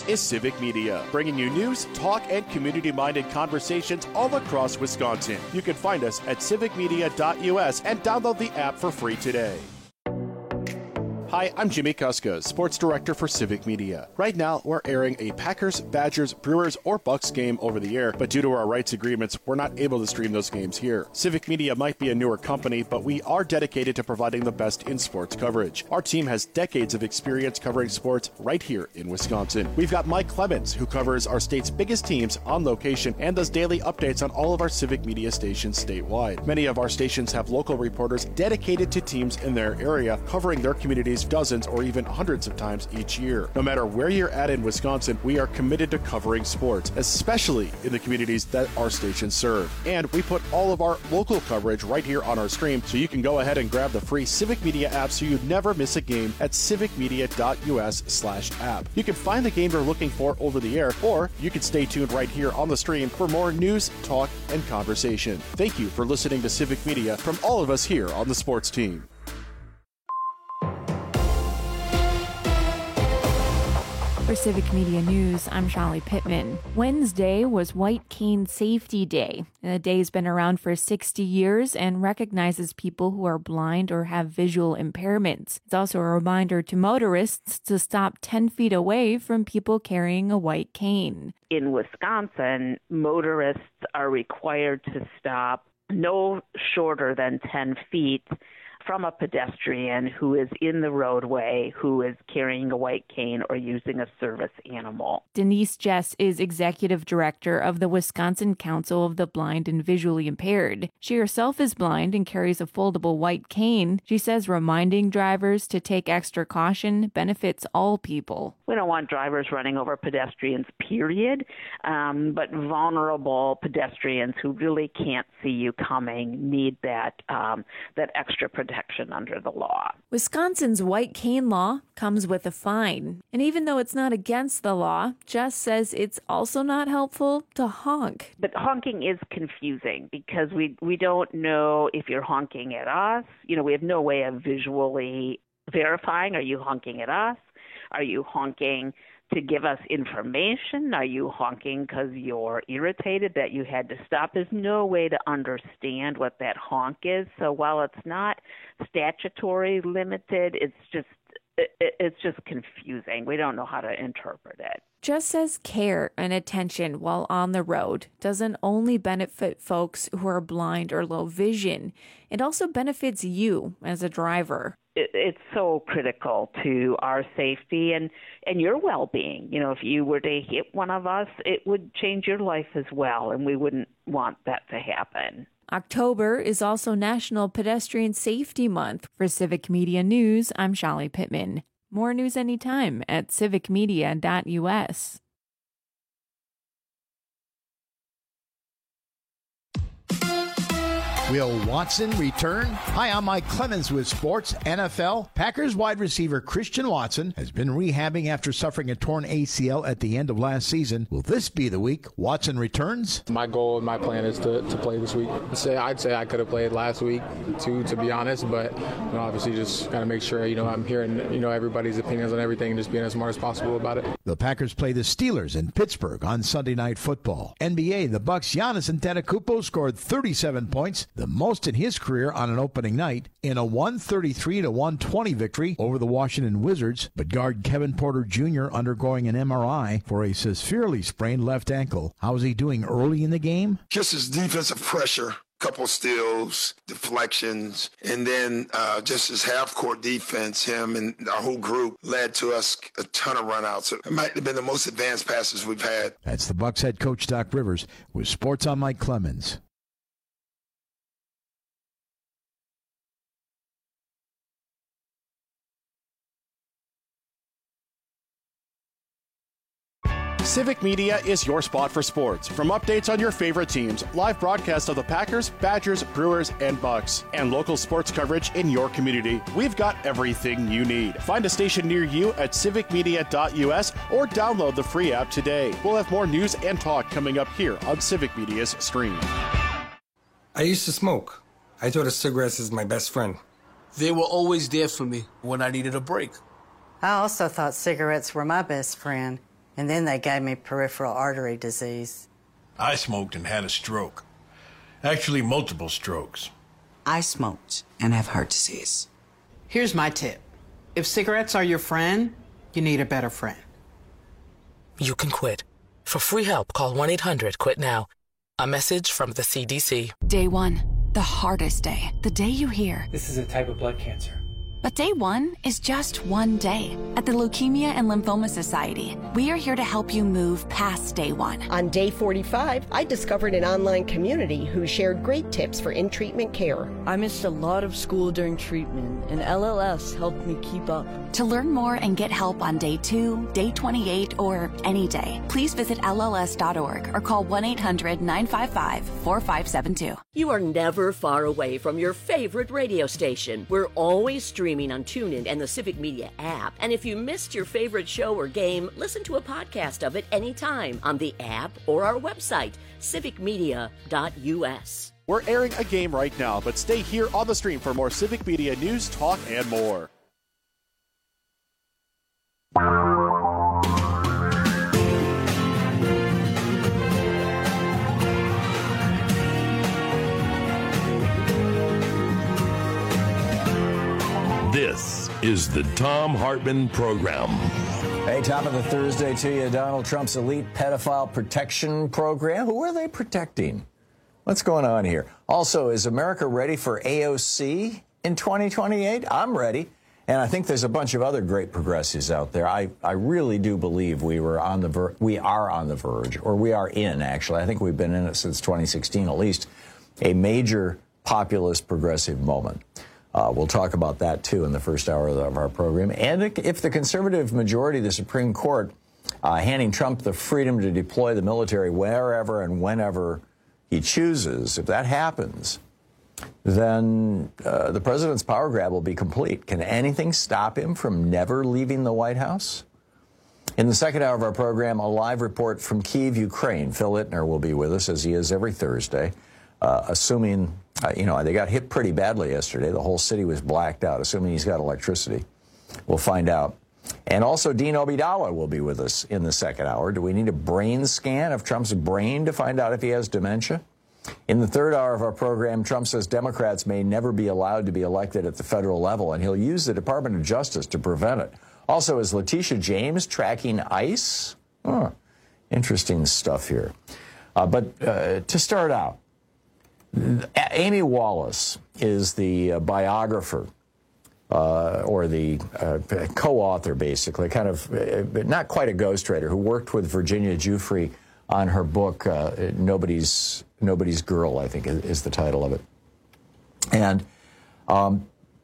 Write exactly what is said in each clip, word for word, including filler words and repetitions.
is Civic Media, bringing you news, talk, and community-minded conversations all across Wisconsin. You can find us at civic media dot u s and download the app for free today. Hi, I'm Jimmy Kuska, Sports Director for Civic Media. Right now, we're airing a Packers, Badgers, Brewers, or Bucks game over the air, but due to our rights agreements, we're not able to stream those games here. Civic Media might be a newer company, but we are dedicated to providing the best in sports coverage. Our team has decades of experience covering sports right here in Wisconsin. We've got Mike Clemens, who covers our state's biggest teams on location and does daily updates on all of our Civic Media stations statewide. Many of our stations have local reporters dedicated to teams in their area, covering their communities dozens or even hundreds of times each year. No matter where you're at in Wisconsin, we are committed to covering sports, especially in the communities that our stations serve. And we put all of our local coverage right here on our stream, so you can go ahead and grab the free Civic Media app so you never miss a game at civic media dot u s slash app. You can find the game you're looking for over the air, or you can stay tuned right here on the stream for more news, talk, and conversation. Thank you for listening to Civic Media from all of us here on the sports team. For Civic Media News, I'm Sholly Pittman. Wednesday was White Cane Safety Day. The day's been around for sixty years and recognizes people who are blind or have visual impairments. It's also a reminder to motorists to stop ten feet away from people carrying a white cane. In Wisconsin, motorists are required to stop no shorter than ten feet from a pedestrian who is in the roadway, who is carrying a white cane or using a service animal. Denise Jess is executive director of the Wisconsin Council of the Blind and Visually Impaired. She herself is blind and carries a foldable white cane. She says reminding drivers to take extra caution benefits all people. We don't want drivers running over pedestrians, period, um, but vulnerable pedestrians who really can't see you coming need that um, that extra protection under the law. Wisconsin's white cane law comes with a fine. And even though it's not against the law, Jess says it's also not helpful to honk. But honking is confusing because we, we don't know if you're honking at us. You know, we have no way of visually verifying. Are you honking at us? Are you honking to give us information? Are you honking because you're irritated that you had to stop? There's no way to understand what that honk is. So while it's not statutory limited, it's just it, it's just confusing. We don't know how to interpret it. Jess says care and attention while on the road doesn't only benefit folks who are blind or low vision. It also benefits you as a driver. It's so critical to our safety and, and your well-being. You know, if you were to hit one of us, it would change your life as well, and we wouldn't want that to happen. October is also National Pedestrian Safety Month. For Civic Media News, I'm Sholly Pittman. More news anytime at civic media dot u s. Will Watson return? Hi, I'm Mike Clemens with Sports N F L. Packers wide receiver Christian Watson has been rehabbing after suffering a torn A C L at the end of last season. Will this be the week Watson returns? My goal and my plan is to, to play this week. I'd say, I'd say I could have played last week too, to be honest, but you know, obviously just got to make sure you know I'm hearing you know everybody's opinions on everything and just being as smart as possible about it. The Packers play the Steelers in Pittsburgh on Sunday Night Football. N B A, the Bucks' Giannis Antetokounmpo scored thirty-seven points, the most in his career on an opening night, in a one thirty-three to one twenty victory over the Washington Wizards, but guard Kevin Porter Junior undergoing an M R I for a severely sprained left ankle. How is he doing early in the game? Just his defensive pressure. Couple steals, deflections, and then uh, just his half-court defense, him and our whole group, led to us a ton of run-outs. It might have been the most advanced passes we've had. That's the Bucks head coach, Doc Rivers, with Sports on Mike Clemens. Civic Media is your spot for sports. From updates on your favorite teams, live broadcasts of the Packers, Badgers, Brewers, and Bucks, and local sports coverage in your community, we've got everything you need. Find a station near you at civic media dot u s or download the free app today. We'll have more news and talk coming up here on Civic Media's stream. I used to smoke. I thought of cigarettes as my best friend. They were always there for me when I needed a break. I also thought cigarettes were my best friend. And then they gave me peripheral artery disease. I smoked and had a stroke. Actually, multiple strokes. I smoked and have heart disease. Here's my tip. If cigarettes are your friend, you need a better friend. You can quit. For free help, call one eight hundred quit now. A message from the C D C. Day one, the hardest day. The day you hear, this is a type of blood cancer. But day one is just one day. At the Leukemia and Lymphoma Society, we are here to help you move past day one. On day forty-five, I discovered an online community who shared great tips for in-treatment care. I missed a lot of school during treatment, and L L S helped me keep up. To learn more and get help on day two, day twenty-eight, or any day, please visit L L S dot org or call one eight hundred nine five five four five seven two. You are never far away from your favorite radio station. We're always streaming on TuneIn and the Civic Media app. And if you missed your favorite show or game, listen to a podcast of it anytime on the app or our website, civic media dot u s. We're airing a game right now, but stay here on the stream for more Civic Media news, talk, and more. This is the Thom Hartmann Program. Hey, top of the Thursday to you. Donald Trump's elite pedophile protection program. Who are they protecting? What's going on here? Also, is America ready for A O C in twenty twenty-eight? I'm ready. And I think there's a bunch of other great progressives out there. I, I really do believe we were on the ver- we are on the verge, or we are in, actually. I think we've been in it since twenty sixteen, at least, a major populist progressive moment. Uh, we'll talk about that, too, in the first hour of our program. And if the conservative majority of the Supreme Court uh, handing Trump the freedom to deploy the military wherever and whenever he chooses, if that happens, then uh, the president's power grab will be complete. Can anything stop him from never leaving the White House? In the second hour of our program, a live report from Kyiv, Ukraine. Phil Ittner will be with us, as he is every Thursday, uh, assuming... Uh, you know, they got hit pretty badly yesterday. The whole city was blacked out, assuming he's got electricity. We'll find out. And also, Dean Obeidallah will be with us in the second hour. Do we need a brain scan of Trump's brain to find out if he has dementia? In the third hour of our program, Trump says Democrats may never be allowed to be elected at the federal level, and he'll use the Department of Justice to prevent it. Also, is Letitia James tracking ICE? Oh, interesting stuff here. Uh, but uh, to start out, Amy Wallace is the uh, biographer uh, or the uh, co-author, basically, kind of uh, not quite a ghostwriter, who worked with Virginia Giuffre on her book, uh, Nobody's Nobody's Girl, I think is, is the title of it. And um,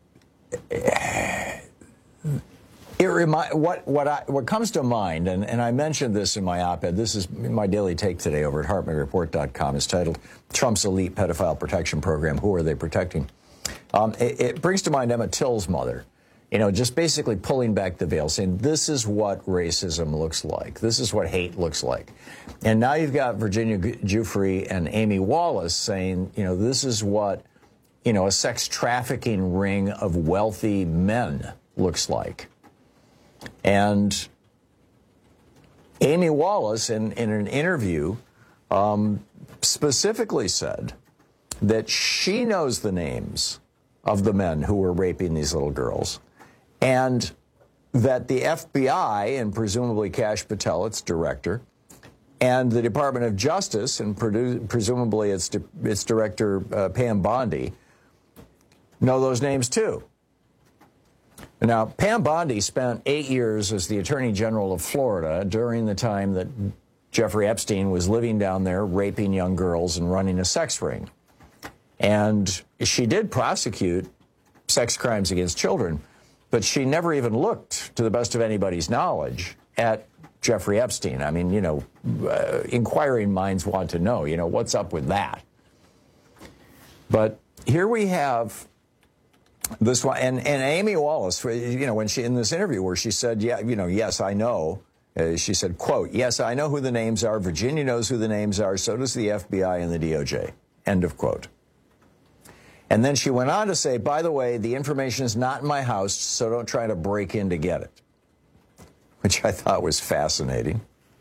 it remi- what what I, what comes to mind, and, and I mentioned this in my op-ed, this is my daily take today over at Hartmann Report dot com, is titled Trump's Elite Pedophile Protection Program. Who are they protecting? Um, it, it brings to mind Emmett Till's mother, you know, just basically pulling back the veil, saying this is what racism looks like. This is what hate looks like. And now you've got Virginia Giuffre and Amy Wallace saying, you know, this is what, you know, a sex trafficking ring of wealthy men looks like. And Amy Wallace, in, in an interview, um, specifically said that she knows the names of the men who were raping these little girls, and that the F B I, and presumably Kash Patel, its director, and the Department of Justice, and produ- presumably its, di- its director, uh, Pam Bondi, know those names too. Now, Pam Bondi spent eight years as the Attorney General of Florida during the time that Jeffrey Epstein was living down there, raping young girls and running a sex ring. And she did prosecute sex crimes against children, but she never even looked, to the best of anybody's knowledge, at Jeffrey Epstein. I mean, you know, uh, inquiring minds want to know, you know, what's up with that? But here we have this one, and, and Amy Wallace, you know, when she, in this interview where she said, yeah, you know, yes, I know, uh, she said, quote, yes, I know who the names are. Virginia knows who the names are. So does the F B I and the D O J. End of quote. And then she went on to say, by the way, the information is not in my house, so don't try to break in to get it. Which I thought was fascinating.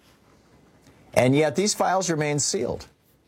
And yet these files remain sealed.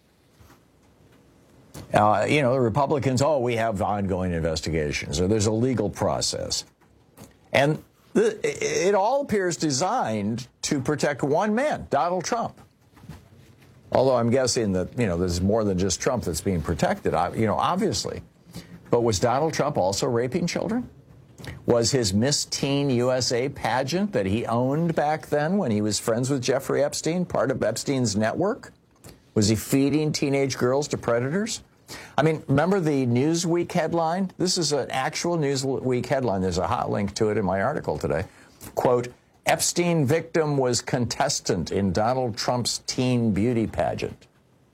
Uh, you know, the Republicans, oh, we have ongoing investigations, or there's a legal process. And the, it all appears designed to protect one man, Donald Trump. Although I'm guessing that, you know, there's more than just Trump that's being protected, you know, obviously. But was Donald Trump also raping children? Was his Miss Teen U S A pageant that he owned back then when he was friends with Jeffrey Epstein part of Epstein's network? Was he feeding teenage girls to predators? I mean, remember the Newsweek headline? This is an actual Newsweek headline. There's a hot link to it in my article today. Quote, Epstein victim was contestant in Donald Trump's teen beauty pageant.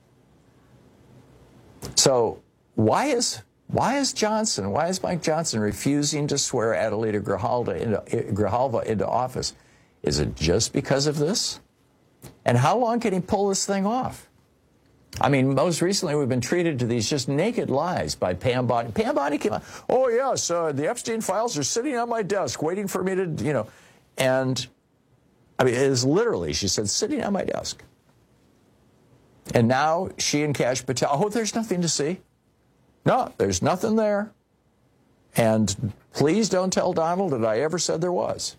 So why is why is Johnson, why is Mike Johnson refusing to swear Adelita Grijalva into, Grijalva into office? Is it just because of this? And how long can he pull this thing off? I mean, most recently we've been treated to these just naked lies by Pam Bondi. Pam Bondi came out, oh, yes, uh, the Epstein files are sitting on my desk waiting for me to, you know, and, I mean, it is literally, she said, sitting on my desk. And now she and Kash Patel, oh, there's nothing to see. No, there's nothing there. And please don't tell Donald that I ever said there was.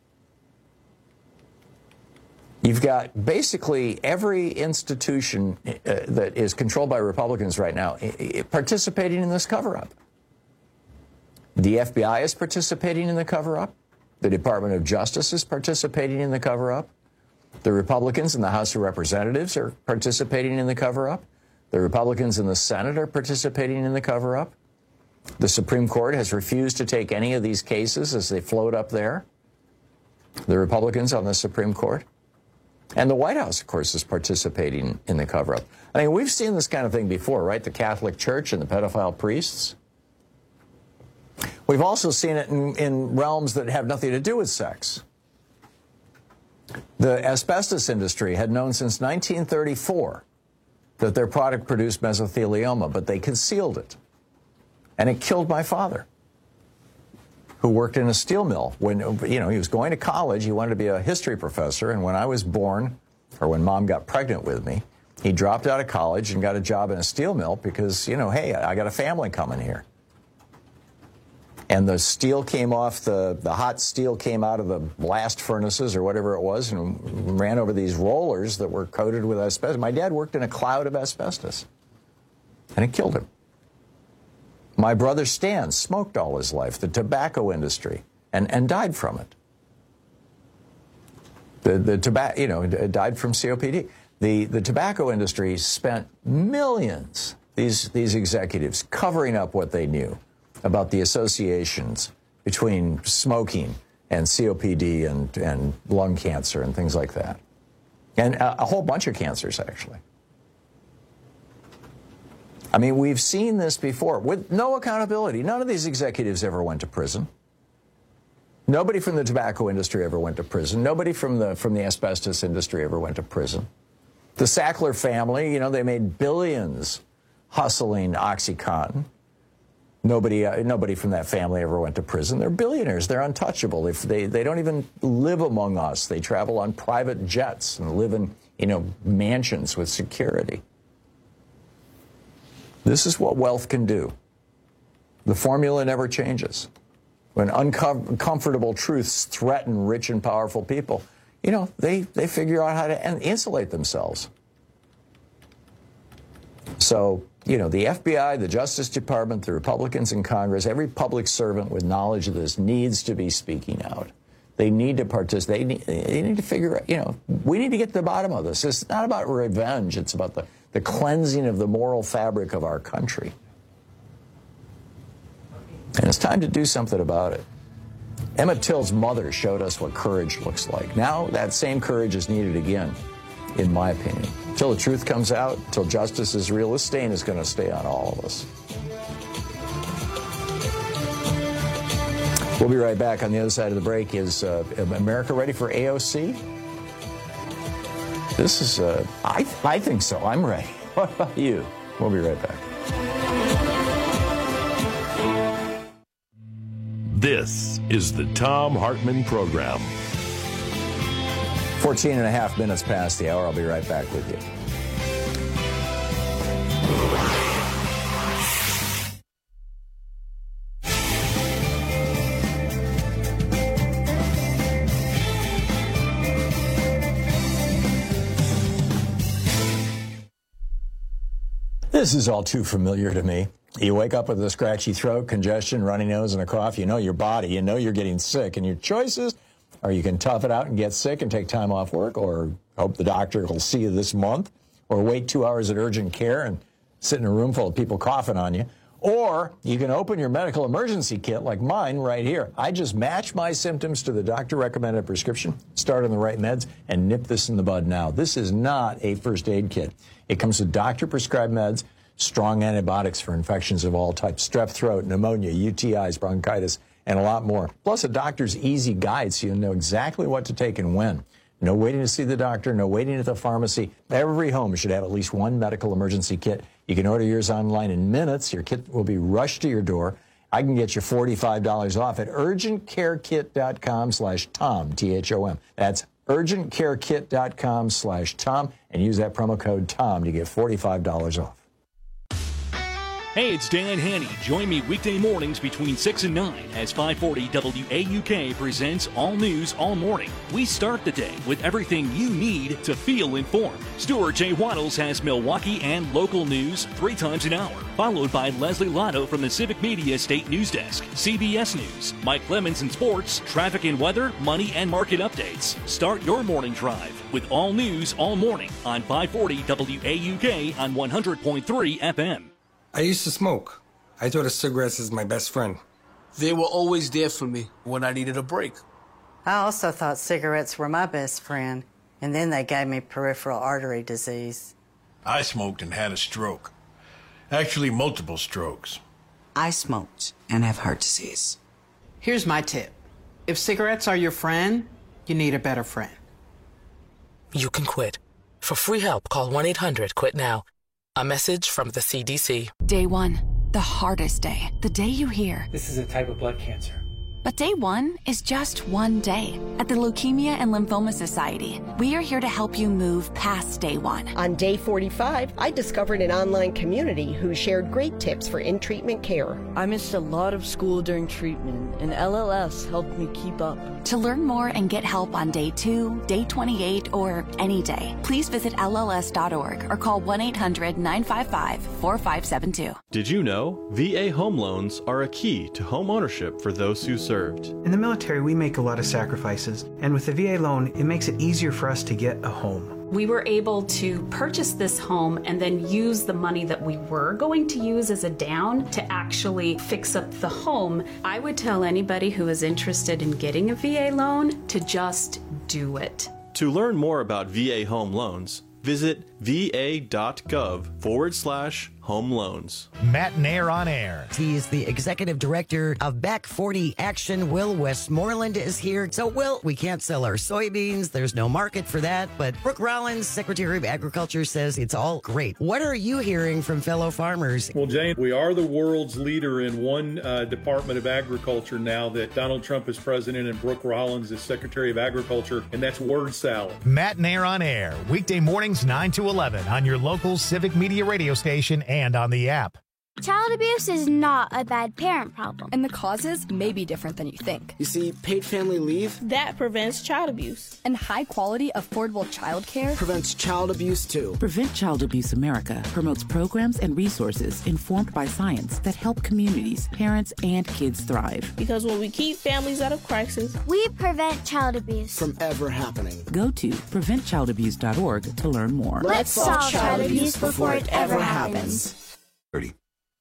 You've got basically every institution uh, that is controlled by Republicans right now uh, participating in this cover-up. The F B I is participating in the cover-up. The Department of Justice is participating in the cover-up. The Republicans in the House of Representatives are participating in the cover-up. The Republicans in the Senate are participating in the cover-up. The Supreme Court has refused to take any of these cases as they float up there. The Republicans on the Supreme Court. And the White House, of course, is participating in the cover-up. I mean, we've seen this kind of thing before, right? The Catholic Church and the pedophile priests. We've also seen it in, in realms that have nothing to do with sex. The asbestos industry had known since nineteen thirty-four that their product produced mesothelioma, but they concealed it. And it killed my father, who worked in a steel mill. When, you know, he was going to college, he wanted to be a history professor, and when I was born, or when Mom got pregnant with me, he dropped out of college and got a job in a steel mill because, you know, hey, I got a family coming here. And the steel came off, the, the hot steel came out of the blast furnaces or whatever it was and ran over these rollers that were coated with asbestos. My dad worked in a cloud of asbestos, and it killed him. My brother Stan smoked all his life, the tobacco industry, and, and died from it. The, the tobacco, you know, died from C O P D. The, the tobacco industry spent millions, these, these executives, covering up what they knew about the associations between smoking and C O P D and, and lung cancer and things like that. And a, a whole bunch of cancers, actually. I mean, we've seen this before with no accountability. None of these executives ever went to prison. Nobody from the tobacco industry ever went to prison. Nobody from the from the asbestos industry ever went to prison. The Sackler family, you know, they made billions hustling OxyContin. Nobody, uh, nobody from that family ever went to prison. They're billionaires. They're untouchable. If they, they don't even live among us. They travel on private jets and live in, you know, mansions with security. This is what wealth can do. The formula never changes. When uncomfortable truths threaten rich and powerful people, you know, they, they figure out how to insulate themselves. So, you know, the F B I, the Justice Department, the Republicans in Congress, every public servant with knowledge of this needs to be speaking out. They need to participate. They need, they need to figure out, you know, we need to get to the bottom of this. It's not about revenge. It's about the, the cleansing of the moral fabric of our country. And it's time to do something about it. Emmett Till's mother showed us what courage looks like. Now that same courage is needed again, in my opinion. Until the truth comes out, until justice is real, this stain is going to stay on all of us. We'll be right back. On the other side of the break, is uh, America ready for A O C? This is, uh, I, I think so. I'm ready. What about you? We'll be right back. This is the Thom Hartmann Program. fourteen and a half minutes past the hour. I'll be right back with you. This is all too familiar to me. You wake up with a scratchy throat, congestion, runny nose, and a cough. You know your body. You know you're getting sick. And your choices are you can tough it out and get sick and take time off work, or hope the doctor will see you this month, or wait two hours at urgent care and sit in a room full of people coughing on you. Or you can open your medical emergency kit like mine right here. I just match my symptoms to the doctor-recommended prescription, start on the right meds, and nip this in the bud now. This is not a first aid kit. It comes with doctor-prescribed meds, strong antibiotics for infections of all types, strep throat, pneumonia, U T Is, bronchitis, and a lot more. Plus a doctor's easy guide so you know exactly what to take and when. No waiting to see the doctor, no waiting at the pharmacy. Every home should have at least one medical emergency kit. You can order yours online in minutes. Your kit will be rushed to your door. I can get you forty-five dollars off at urgentcarekit.com slash Tom, T H O M. That's urgentcarekit.com slash Tom, and use that promo code Tom to get forty-five dollars off. Hey, it's Dan Haney. Join me weekday mornings between six and nine as five forty W A U K presents All News All Morning. We start the day with everything you need to feel informed. Stuart J. Waddles has Milwaukee and local news three times an hour, followed by Leslie Lotto from the Civic Media State News Desk, C B S News, Mike Lemons in sports, traffic and weather, money and market updates. Start your morning drive with All News All Morning on five forty W A U K on one hundred point three F M. I used to smoke. I thought of cigarettes as my best friend. They were always there for me when I needed a break. I also thought cigarettes were my best friend, and then they gave me peripheral artery disease. I smoked and had a stroke. Actually, multiple strokes. I smoked and have heart disease. Here's my tip. If cigarettes are your friend, you need a better friend. You can quit. For free help, call one eight hundred quit now. A message from the C D C. Day one, the hardest day. The day you hear, this is a type of blood cancer. But day one is just one day. At the Leukemia and Lymphoma Society, we are here to help you move past day one. On day forty-five, I discovered an online community who shared great tips for in-treatment care. I missed a lot of school during treatment, and L L S helped me keep up. To learn more and get help on day two, day twenty-eight, or any day, please visit L L S dot org or call one eight hundred nine five five four five seven two. Did you know V A home loans are a key to home ownership for those who served? In the military, we make a lot of sacrifices, and with the V A loan, it makes it easier for us to get a home. We were able to purchase this home and then use the money that we were going to use as a down to actually fix up the home. I would tell anybody who is interested in getting a V A loan to just do it. To learn more about V A home loans, visit va.gov forward slash home loans. Matt Nair on air. He is the executive director of Back forty Action. Will Westmoreland is here. So, Will, we can't sell our soybeans. There's no market for that. But Brooke Rollins, Secretary of Agriculture, says it's all great. What are you hearing from fellow farmers? Well, Jane, we are the world's leader in one uh, Department of Agriculture now that Donald Trump is president and Brooke Rollins is Secretary of Agriculture, and that's word salad. Matt Nair on air. Weekday mornings nine to eleven on your local Civic Media radio station and on the app. Child abuse is not a bad parent problem. And the causes may be different than you think. You see, paid family leave that prevents child abuse. And high quality, affordable child care prevents child abuse too. Prevent Child Abuse America promotes programs and resources informed by science that help communities, parents, and kids thrive. Because when we keep families out of crisis, we prevent child abuse from ever happening. Go to prevent child abuse dot org to learn more. Let's solve child abuse before it ever happens. thirty.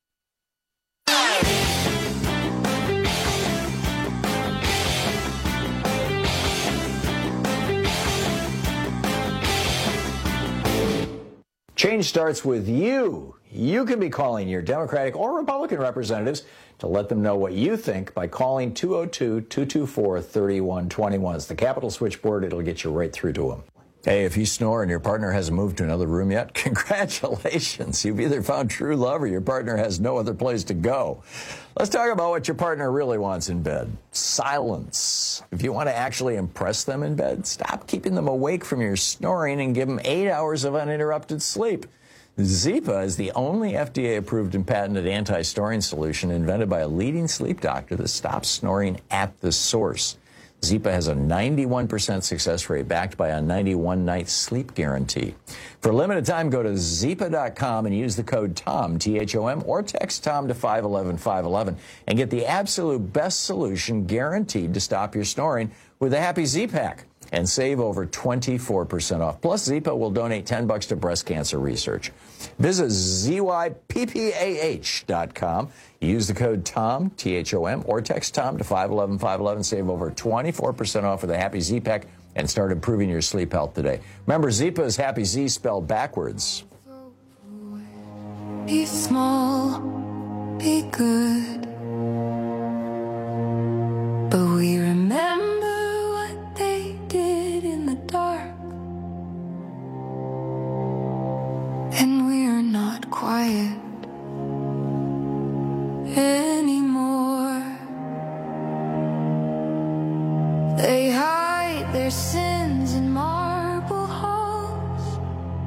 Change starts with you. You can be calling your Democratic or Republican representatives to let them know what you think by calling two oh two, two two four, three one two one. It's the Capitol switchboard. It'll get you right through to them. Hey, if you snore and your partner hasn't moved to another room yet, congratulations. You've either found true love or your partner has no other place to go. Let's talk about what your partner really wants in bed. Silence. If you want to actually impress them in bed, stop keeping them awake from your snoring and give them eight hours of uninterrupted sleep. Zypa is the only F D A-approved and patented anti-snoring solution invented by a leading sleep doctor that stops snoring at the source. Zypa has a ninety-one percent success rate backed by a ninety-one night sleep guarantee. For a limited time, go to zypa dot com and use the code TOM, T H O M, or text TOM to five one one five one one and get the absolute best solution guaranteed to stop your snoring with a Happy Z-Pack and save over twenty-four percent off. Plus, Zypa will donate ten bucks to breast cancer research. Visit Z Y P P A H dot com. Use the code TOM, T H O M, or text TOM to five one one five one one. Save over twenty-four percent off with a Happy Z-Pack and start improving your sleep health today. Remember, Zypa is Happy Z spelled backwards. Be small, be good, but we remember what they did in the dark, and we're not quiet anymore. They hide their sins in marble halls.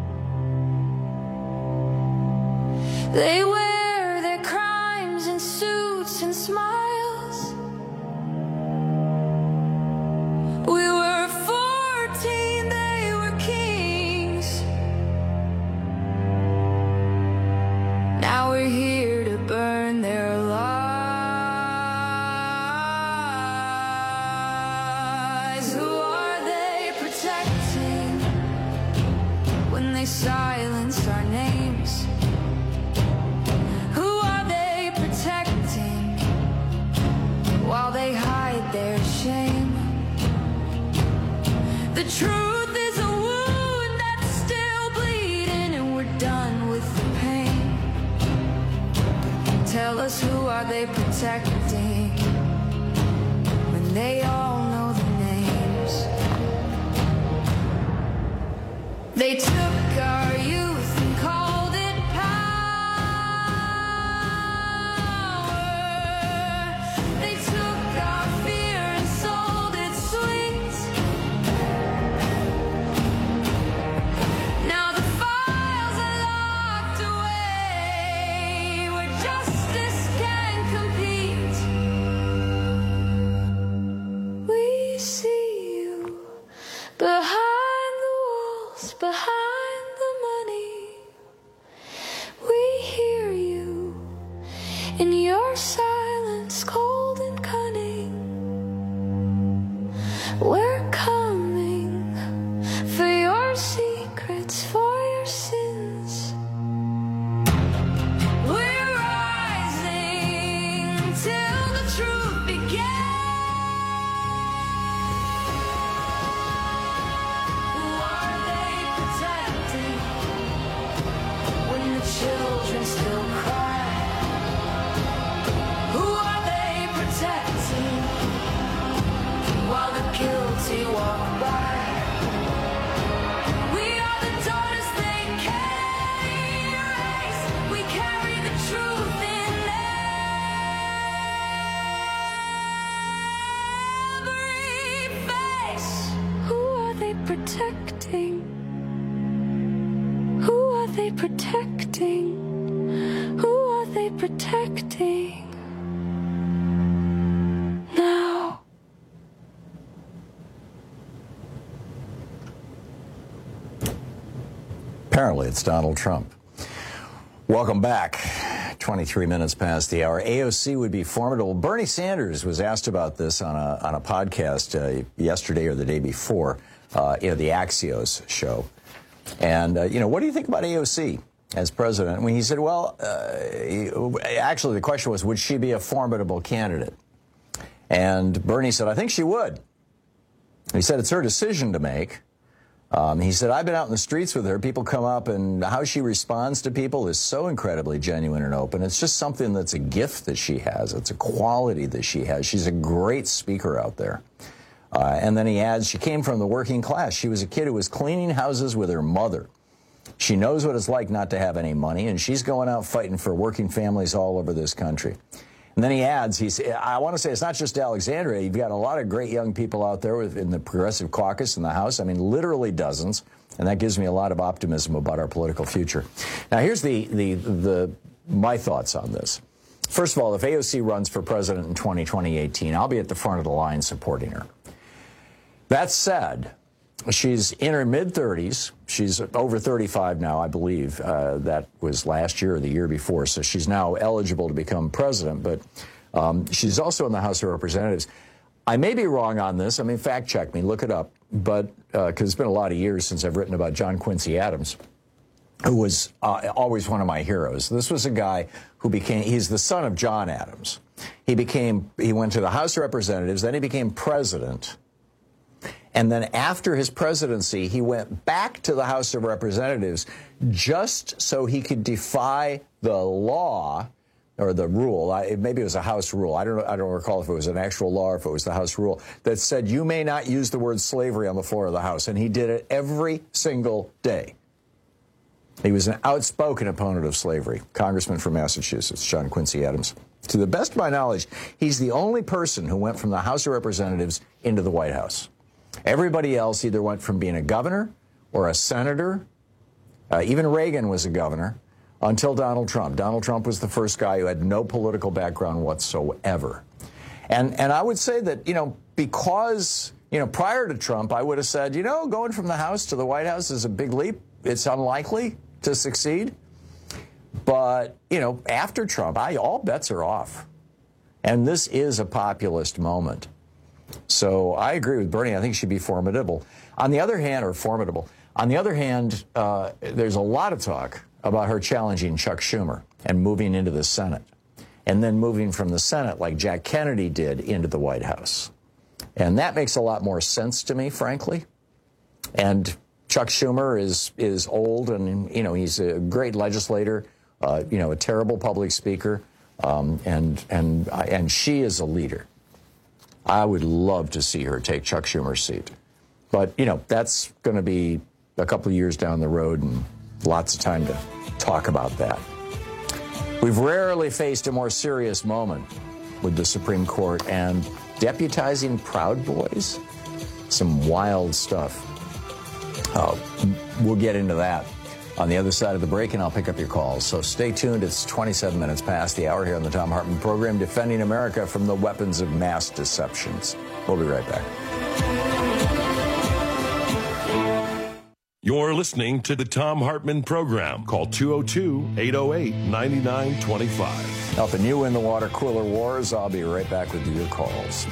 They wear their crimes in suits and smiles. We were fourteen, they were kings. Now we're here to burn their lies. Who are they protecting when they silence our names? Who are they protecting while they hide their shame? The truth is a wound that's still bleeding, and we're done with the pain. Tell us, who are they protecting when they all know the names? They took our youth and called it power. They took our fear and sold it sweet. Now the files are locked away where justice can compete. We see you behind the walls, behind the money. We hear you in your silence, cold and cunning. We're coming for your secrets, for your sins. We're rising till the truth begins. Who are they protecting when the children still cry? Who are they protecting while the guilty walk by? We are the daughters they can't erase. We carry the truth in every face. Who are they protecting? Who are they protecting? Who are they protecting now? Apparently, it's Donald Trump. Welcome back. twenty-three minutes past the hour. A O C would be formidable. Bernie Sanders was asked about this on a on a podcast uh, yesterday or the day before, uh, you know, the Axios show. And, uh, you know, what do you think about A O C as president? I mean, he said, well, uh, he, actually, the question was, would she be a formidable candidate? And Bernie said, I think she would. He said, it's her decision to make. Um, he said, I've been out in the streets with her. People come up, and how she responds to people is so incredibly genuine and open. It's just something that's a gift that she has. It's a quality that she has. She's a great speaker out there. Uh, and then he adds, she came from the working class. She was a kid who was cleaning houses with her mother. She knows what it's like not to have any money, and she's going out fighting for working families all over this country. And then he adds, he's, I want to say it's not just Alexandria. You've got a lot of great young people out there in the Progressive Caucus in the House. I mean, literally dozens. And that gives me a lot of optimism about our political future. Now, here's the, the, the my thoughts on this. First of all, if A O C runs for president in twenty eighteen, I'll be at the front of the line supporting her. That said, she's in her mid-thirties. She's over thirty-five now, I believe. Uh, that was last year or the year before, so she's now eligible to become president. But um, she's also in the House of Representatives. I may be wrong on this. I mean, fact-check me, look it up. But because uh, it's been a lot of years since I've written about John Quincy Adams, who was uh, always one of my heroes. This was a guy who became, he's the son of John Adams. He became, he went to the House of Representatives, then he became president. And then after his presidency, he went back to the House of Representatives just so he could defy the law or the rule. I, maybe it was a House rule. I don't know, I don't recall if it was an actual law or if it was the House rule that said you may not use the word slavery on the floor of the House. And he did it every single day. He was an outspoken opponent of slavery, congressman from Massachusetts, John Quincy Adams. To the best of my knowledge, he's the only person who went from the House of Representatives into the White House. Everybody else either went from being a governor or a senator. Uh, even Reagan was a governor until Donald Trump. Donald Trump was the first guy who had no political background whatsoever. And and I would say that, you know, because, you know, prior to Trump, I would have said, you know, going from the House to the White House is a big leap. It's unlikely to succeed. But, you know, after Trump, I, all bets are off. And this is a populist moment. So I agree with Bernie. I think she'd be formidable. On the other hand, or formidable. On the other hand, uh, there's a lot of talk about her challenging Chuck Schumer and moving into the Senate, and then moving from the Senate, like Jack Kennedy did, into the White House. And that makes a lot more sense to me, frankly. And Chuck Schumer is is old, and, you know, he's a great legislator, uh, you know, a terrible public speaker, um, and and and she is a leader. I would love to see her take Chuck Schumer's seat. But, you know, that's going to be a couple of years down the road and lots of time to talk about that. We've rarely faced a more serious moment with the Supreme Court and deputizing Proud Boys. Some wild stuff. Uh, we'll get into that on the other side of the break, and I'll pick up your calls. So stay tuned. It's twenty-seven minutes past the hour here on the Thom Hartmann program, defending America from the weapons of mass deceptions. We'll be right back. You're listening to the Thom Hartmann program. Call two oh two, eight oh eight, nine nine two five. Helping you win the water cooler wars. I'll be right back with your calls.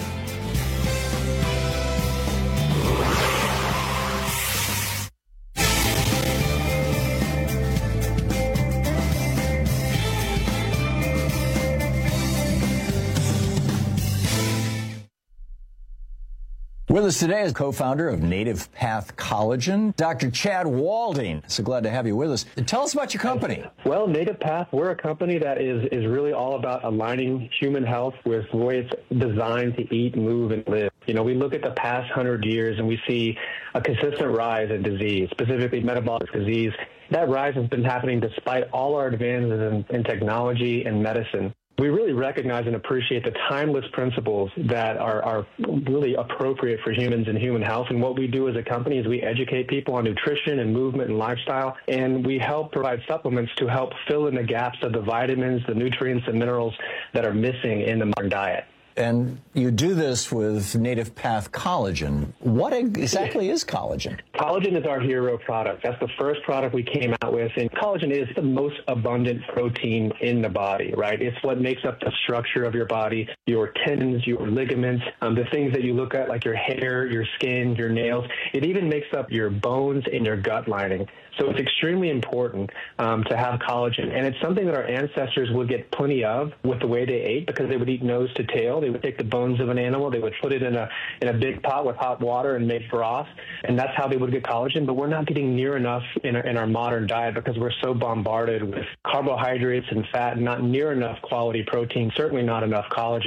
With us today is co-founder of Native Path Collagen, Doctor Chad Walding. So glad to have you with us. Tell us about your company. Well, Native Path, we're a company that is, is really all about aligning human health with the way it's designed to eat, move, and live. You know, we look at the past hundred years and we see a consistent rise in disease, specifically metabolic disease. That rise has been happening despite all our advances in, in technology and medicine. We really recognize and appreciate the timeless principles that are, are really appropriate for humans and human health. And what we do as a company is we educate people on nutrition and movement and lifestyle, and we help provide supplements to help fill in the gaps of the vitamins, the nutrients, and minerals that are missing in the modern diet. And you do this with Native Path Collagen. What exactly is collagen? Collagen is our hero product. That's the first product we came out with. And collagen is the most abundant protein in the body, right? It's what makes up the structure of your body, your tendons, your ligaments, um, the things that you look at like your hair, your skin, your nails. It even makes up your bones and your gut lining. So it's extremely important um, to have collagen. And it's something that our ancestors would get plenty of with the way they ate, because they would eat nose to tail. They would take the bones of an animal, they would put it in a in a big pot with hot water and make broth, and that's how they would get collagen. But we're not getting near enough in our, in our modern diet because we're so bombarded with carbohydrates and fat, and not near enough quality protein, certainly not enough collagen.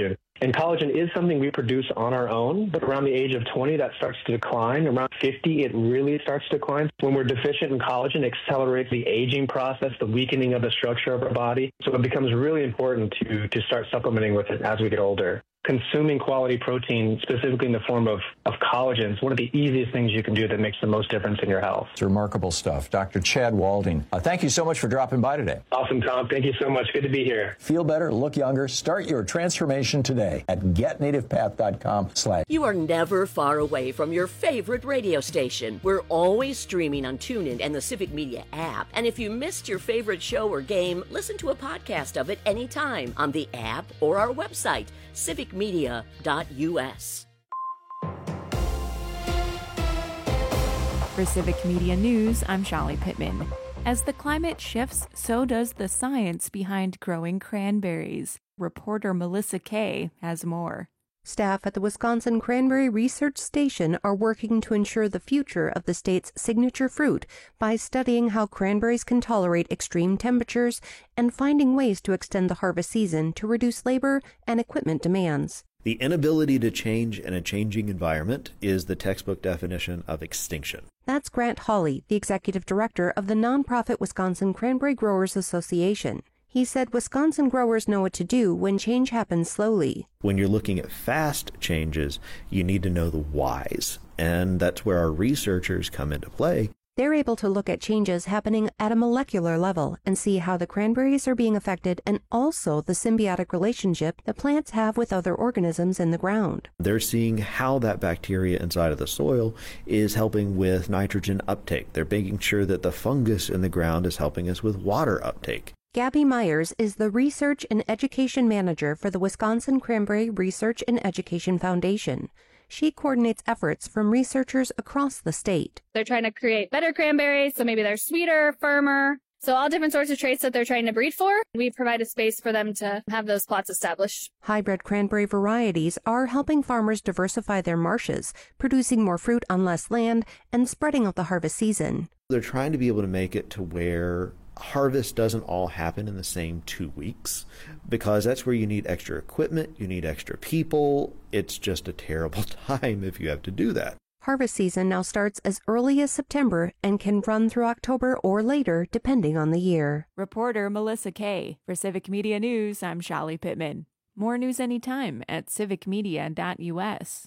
And collagen is something we produce on our own, but around the age of twenty, that starts to decline. Around fifty, it really starts to decline. When we're deficient in collagen, it accelerates the aging process, the weakening of the structure of our body. So it becomes really important to, to start supplementing with it as we get older. Consuming quality protein, specifically in the form of, of collagen, is one of the easiest things you can do that makes the most difference in your health. It's remarkable stuff. Doctor Chad Walding, uh, thank you so much for dropping by today. Awesome, Tom. Thank you so much. Good to be here. Feel better, look younger. Start your transformation today at get native path dot com slash. You are never far away from your favorite radio station. We're always streaming on TuneIn and the Civic Media app. And if you missed your favorite show or game, listen to a podcast of it anytime on the app or our website, civic media dot u s. For Civic Media News, I'm Shallie Pittman. As the climate shifts, so does the science behind growing cranberries. Reporter Melissa Kay has more. Staff at the Wisconsin Cranberry Research Station are working to ensure the future of the state's signature fruit by studying how cranberries can tolerate extreme temperatures and finding ways to extend the harvest season to reduce labor and equipment demands. The inability to change in a changing environment is the textbook definition of extinction. That's Grant Hawley, the executive director of the nonprofit Wisconsin Cranberry Growers Association. He said Wisconsin growers know what to do when change happens slowly. When you're looking at fast changes, you need to know the whys, and that's where our researchers come into play. They're able to look at changes happening at a molecular level and see how the cranberries are being affected and also the symbiotic relationship that plants have with other organisms in the ground. They're seeing how that bacteria inside of the soil is helping with nitrogen uptake. They're making sure that the fungus in the ground is helping us with water uptake. Gabby Myers is the Research and Education Manager for the Wisconsin Cranberry Research and Education Foundation. She coordinates efforts from researchers across the state. They're trying to create better cranberries, so maybe they're sweeter, firmer, so all different sorts of traits that they're trying to breed for. We provide a space for them to have those plots established. Hybrid cranberry varieties are helping farmers diversify their marshes, producing more fruit on less land and spreading out the harvest season. They're trying to be able to make it to where harvest doesn't all happen in the same two weeks, because that's where you need extra equipment, you need extra people. It's just a terrible time if you have to do that. Harvest season now starts as early as September and can run through October or later, depending on the year. Reporter Melissa Kay. For Civic Media News, I'm Shallie Pittman. More news anytime at civic media dot u s.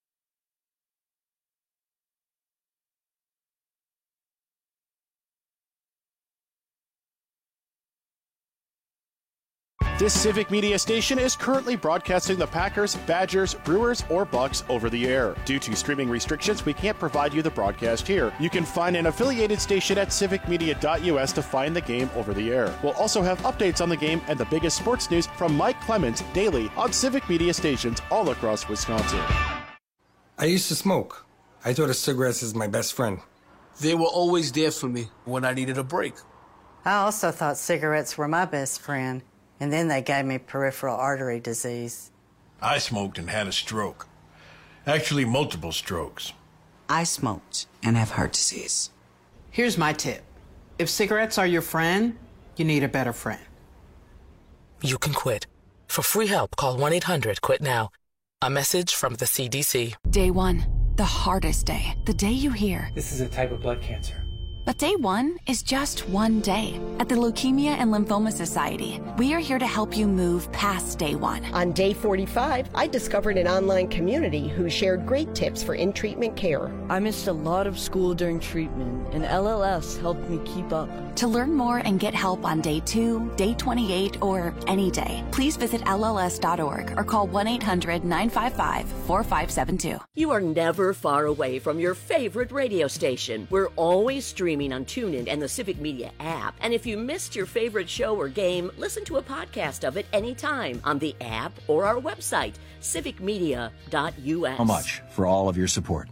This Civic Media station is currently broadcasting the Packers, Badgers, Brewers, or Bucks over the air. Due to streaming restrictions, we can't provide you the broadcast here. You can find an affiliated station at civic media dot u s to find the game over the air. We'll also have updates on the game and the biggest sports news from Mike Clemens daily on Civic Media stations all across Wisconsin. I used to smoke. I thought of cigarettes as my best friend. They were always there for me when I needed a break. I also thought cigarettes were my best friend. And then they gave me peripheral artery disease. I smoked and had a stroke. Actually, multiple strokes. I smoked and have heart disease. Here's my tip. If cigarettes are your friend, you need a better friend. You can quit. For free help, call one eight hundred quit now. A message from the C D C. Day one, the hardest day. The day you hear, this is a type of blood cancer. But day one is just one day. At the Leukemia and Lymphoma Society, we are here to help you move past day one. On day forty-five, I discovered an online community who shared great tips for in-treatment care. I missed a lot of school during treatment, and L L S helped me keep up. To learn more and get help on day two, day twenty-eight, or any day, please visit L L S dot org or call one eight hundred nine five five four five seven two. You are never far away from your favorite radio station. We're always streaming on TuneIn and the Civic Media app. And if you missed your favorite show or game, listen to a podcast of it anytime on the app or our website, civic media dot u s. How much for all of your support?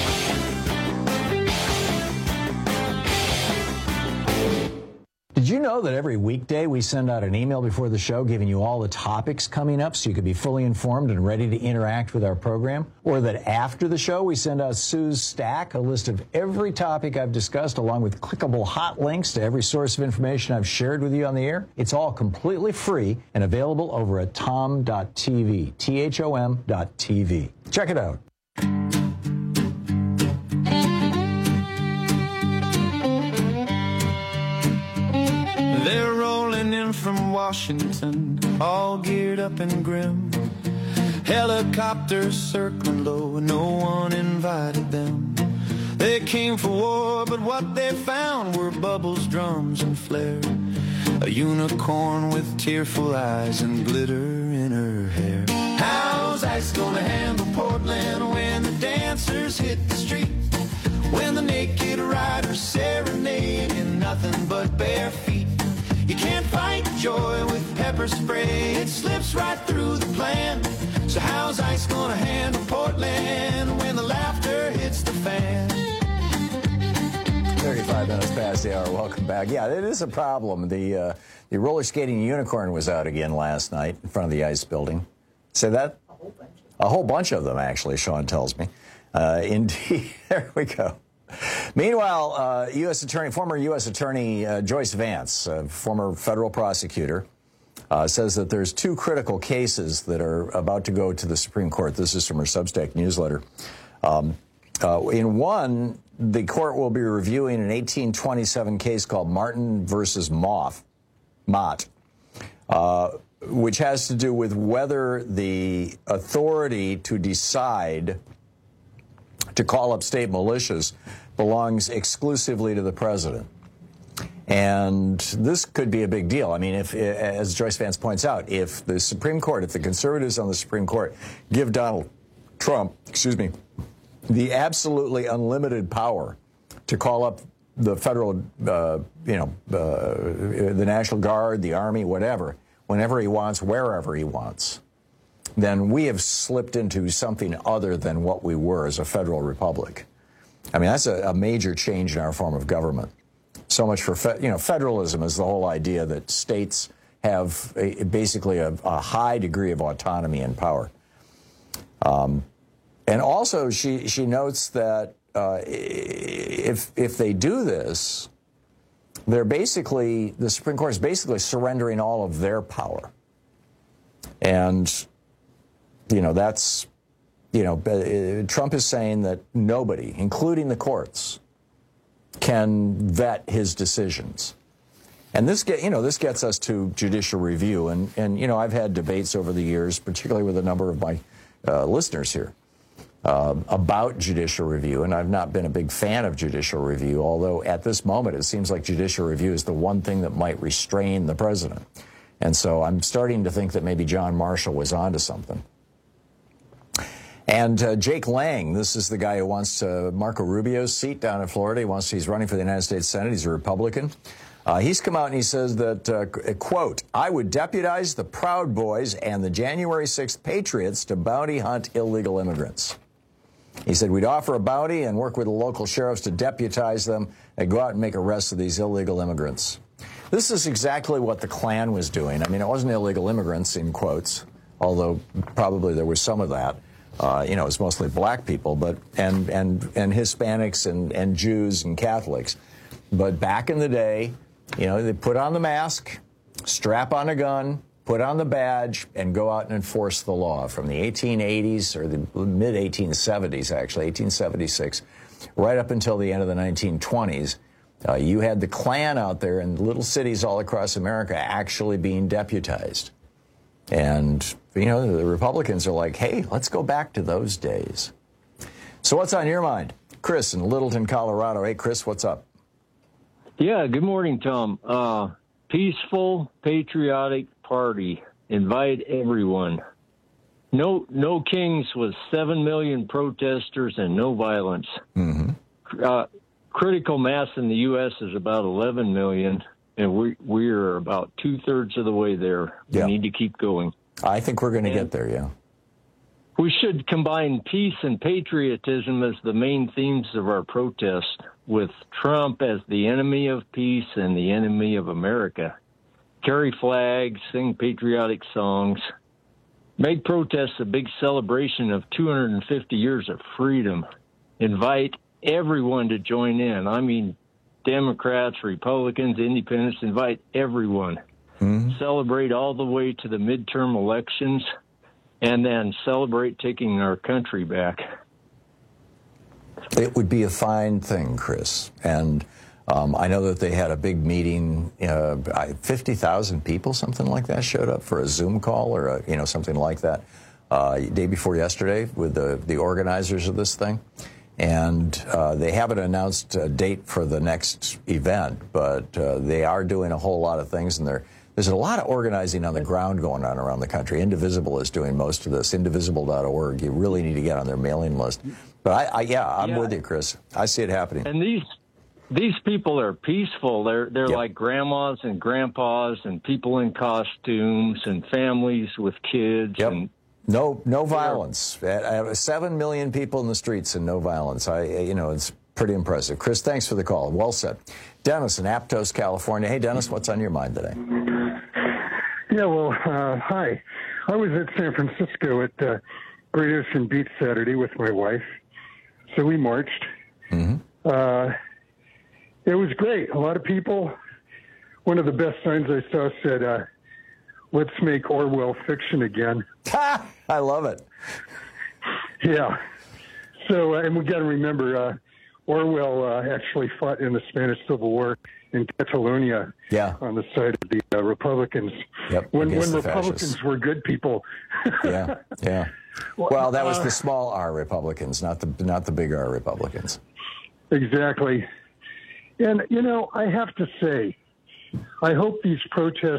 Did you know know that every weekday we send out an email before the show giving you all the topics coming up so you can be fully informed and ready to interact with our program? Or that after the show we send out Sue's Stack, a list of every topic I've discussed along with clickable hot links to every source of information I've shared with you on the air? It's all completely free and available over at tom dot t v, T H O M dot T V. Check it out. They're rolling in from Washington, all geared up and grim. Helicopters circling low, and no one invited them. They came for war, but what they found were bubbles, drums, and flare. A unicorn with tearful eyes and glitter in her hair. How's Ice gonna handle Portland when the dancers hit the street? When the naked riders serenade in nothing but bare feet? You can't fight joy with pepper spray, it slips right through the plan. So how's Ice gonna handle Portland when the laughter hits the fan? thirty-five minutes past the hour. Welcome back. Yeah, it is a problem. The uh, the roller skating unicorn was out again last night in front of the Ice building. Say that? A whole bunch. A whole bunch of them, actually, Sean tells me. Uh, indeed. There we go. Meanwhile, uh, U S Attorney, former U S Attorney uh, Joyce Vance, uh, former federal prosecutor, uh, says that there's two critical cases that are about to go to the Supreme Court. This is from her Substack newsletter. Um, uh, in one, the court will be reviewing an eighteen twenty-seven case called Martin versus Moth, Mott, uh, which has to do with whether the authority to decide to call up state militias belongs exclusively to the president. And this could be a big deal. I mean, if, as Joyce Vance points out, if the Supreme Court, if the conservatives on the Supreme Court give Donald Trump, excuse me, the absolutely unlimited power to call up the federal, uh, you know, uh, the National Guard, the Army, whatever, whenever he wants, wherever he wants, then we have slipped into something other than what we were as a federal republic. I mean, that's a, a major change in our form of government. So much for, fe- you know, federalism is the whole idea that states have a, basically a, a high degree of autonomy and power. Um, and also, she, she notes that uh, if, if they do this, they're basically, the Supreme Court is basically surrendering all of their power. And, you know, that's, you know, Trump is saying that nobody, including the courts, can vet his decisions. And this get, you know, this gets us to judicial review. And, and you know, I've had debates over the years, particularly with a number of my uh, listeners here, uh, about judicial review. And I've not been a big fan of judicial review, although at this moment it seems like judicial review is the one thing that might restrain the president. And so I'm starting to think that maybe John Marshall was onto something. And uh, Jake Lang, this is the guy who wants uh, Marco Rubio's seat down in Florida. He wants, he's running for the United States Senate. He's a Republican. Uh, he's come out and he says that, uh, quote, I would deputize the Proud Boys and the January sixth Patriots to bounty hunt illegal immigrants. He said we'd offer a bounty and work with the local sheriffs to deputize them and go out and make arrests of these illegal immigrants. This is exactly what the Klan was doing. I mean, it wasn't illegal immigrants, in quotes, although probably there was some of that. Uh, you know, it's mostly black people, but and and and Hispanics and and Jews and Catholics. But back in the day, you know, they put on the mask, strap on a gun, put on the badge, and go out and enforce the law. From the eighteen eighties or the mid eighteen seventies, actually, eighteen seventy-six, right up until the end of the nineteen twenties, uh, you had the Klan out there in little cities all across America actually being deputized. And, you know, the Republicans are like, hey, let's go back to those days. So what's on your mind? Chris in Littleton, Colorado. Hey, Chris, what's up? Yeah, good morning, Tom. Uh, peaceful, patriotic party. Invite everyone. No no kings with seven million protesters and no violence. Mm-hmm. Uh, critical mass in the U S is about eleven million. And we we are about two thirds of the way there. We yeah. need to keep going. I think we're going to get there. Yeah. we should combine peace and patriotism as the main themes of our protest, with Trump as the enemy of peace and the enemy of America. Carry flags, sing patriotic songs, make protests a big celebration of two hundred fifty years of freedom. Invite everyone to join in. I mean, Democrats, Republicans, Independents, invite everyone. Mm-hmm. Celebrate all the way to the midterm elections, and then celebrate taking our country back. It would be a fine thing, Chris. And um, I know that they had a big meeting. Uh, fifty thousand people, something like that, showed up for a Zoom call or a, you know something like that uh, day before yesterday with the the organizers of this thing. And uh, they haven't announced a date for the next event, but uh, they are doing a whole lot of things, and they're There's a lot of organizing on the ground going on around the country. Indivisible is doing most of this. Indivisible dot org. You really need to get on their mailing list. But I, I yeah, I'm yeah. with you, Chris. I see it happening. And these these people are peaceful. They're they're yep. like grandmas and grandpas and people in costumes and families with kids. Yep. And no no violence. Seven million people in the streets and no violence. I you know it's pretty impressive. Chris, thanks for the call. Well said. Dennis in Aptos, California. Hey, Dennis, what's on your mind today? Yeah, well, uh, hi. I was at San Francisco at uh, Great Ocean Beach Saturday with my wife. So we marched. Mm-hmm. Uh, it was great. A lot of people. One of the best signs I saw said, uh, let's make Orwell fiction again. I love it. Yeah. So, uh, and we got to remember, uh, Orwell uh, actually fought in the Spanish Civil War in Catalonia yeah. on the side of the uh, Republicans. Yep, when when the Republicans fascists. were good people. yeah, yeah. Well, that was uh, the small R Republicans, not the not the big R Republicans. Exactly. And, you know, I have to say, I hope these protests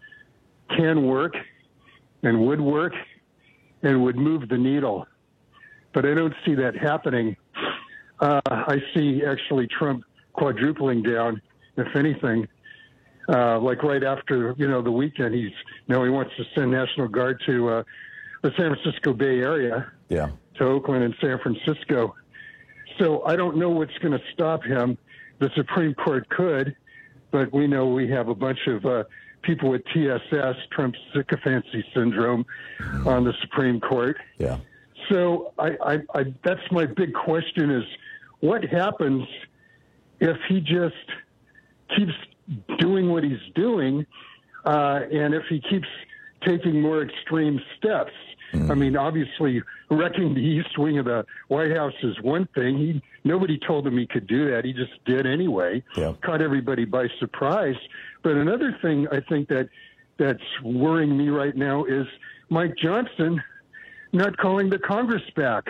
can work and would work and would move the needle. But I don't see that happening. Uh, I see actually Trump quadrupling down, if anything. Uh, like right after, you know, the weekend, he's, you know, he wants to send National Guard to uh, the San Francisco Bay Area, yeah, to Oakland and San Francisco. So I don't know what's going to stop him. The Supreme Court could, but we know we have a bunch of uh, people with T S S, Trump sycophancy syndrome, on the Supreme Court. Yeah. So I, I, I, that's my big question is, what happens if he just keeps doing what he's doing, uh, and if he keeps taking more extreme steps? Mm. I mean, obviously, wrecking the East Wing of the White House is one thing. He nobody told him he could do that. He just did anyway. Yeah. Caught everybody by surprise. But another thing I think that that's worrying me right now is Mike Johnson not calling the Congress back.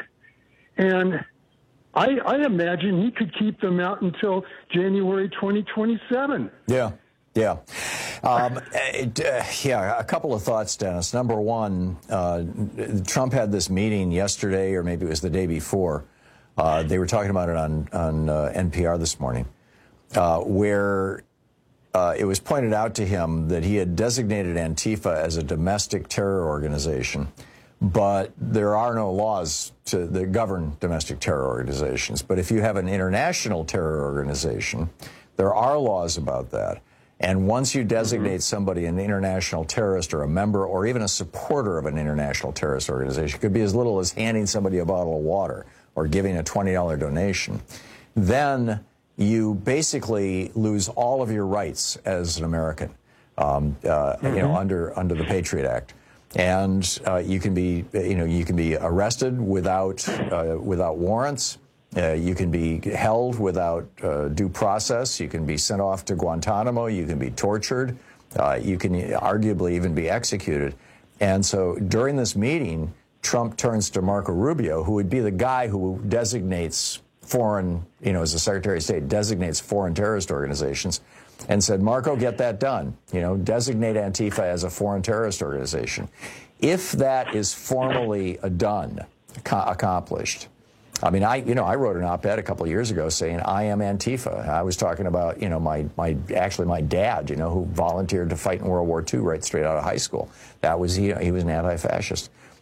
And I, I imagine he could keep them out until January twenty twenty-seven. Yeah, yeah. Um, it, uh, yeah, a couple of thoughts, Dennis. Number one, uh, Trump had this meeting yesterday, or maybe it was the day before. Uh, they were talking about it on, on uh, N P R this morning, uh, where uh, it was pointed out to him that he had designated Antifa as a domestic terror organization. But there are no laws to, that govern domestic terror organizations. But if you have an international terror organization, there are laws about that. And once you designate somebody an international terrorist or a member or even a supporter of an international terrorist organization, it could be as little as handing somebody a bottle of water or giving a twenty dollar donation, then you basically lose all of your rights as an American, um, uh, mm-hmm. you know, under under the Patriot Act. And uh, you can be, you know, you can be arrested without uh, without warrants. Uh, you can be held without uh, due process. You can be sent off to Guantanamo. You can be tortured. Uh, you can arguably even be executed. And so during this meeting, Trump turns to Marco Rubio, who would be the guy who designates foreign, you know, as the Secretary of State, designates foreign terrorist organizations, and said, Marco, get that done. You know, designate Antifa as a foreign terrorist organization. If that is formally done, accomplished, I mean, I, you know, I wrote an op-ed a couple of years ago saying I am Antifa. I was talking about, you know, my, my, actually my dad, you know, who volunteered to fight in World War Two right straight out of high school. That was, he, he was an anti-fascist.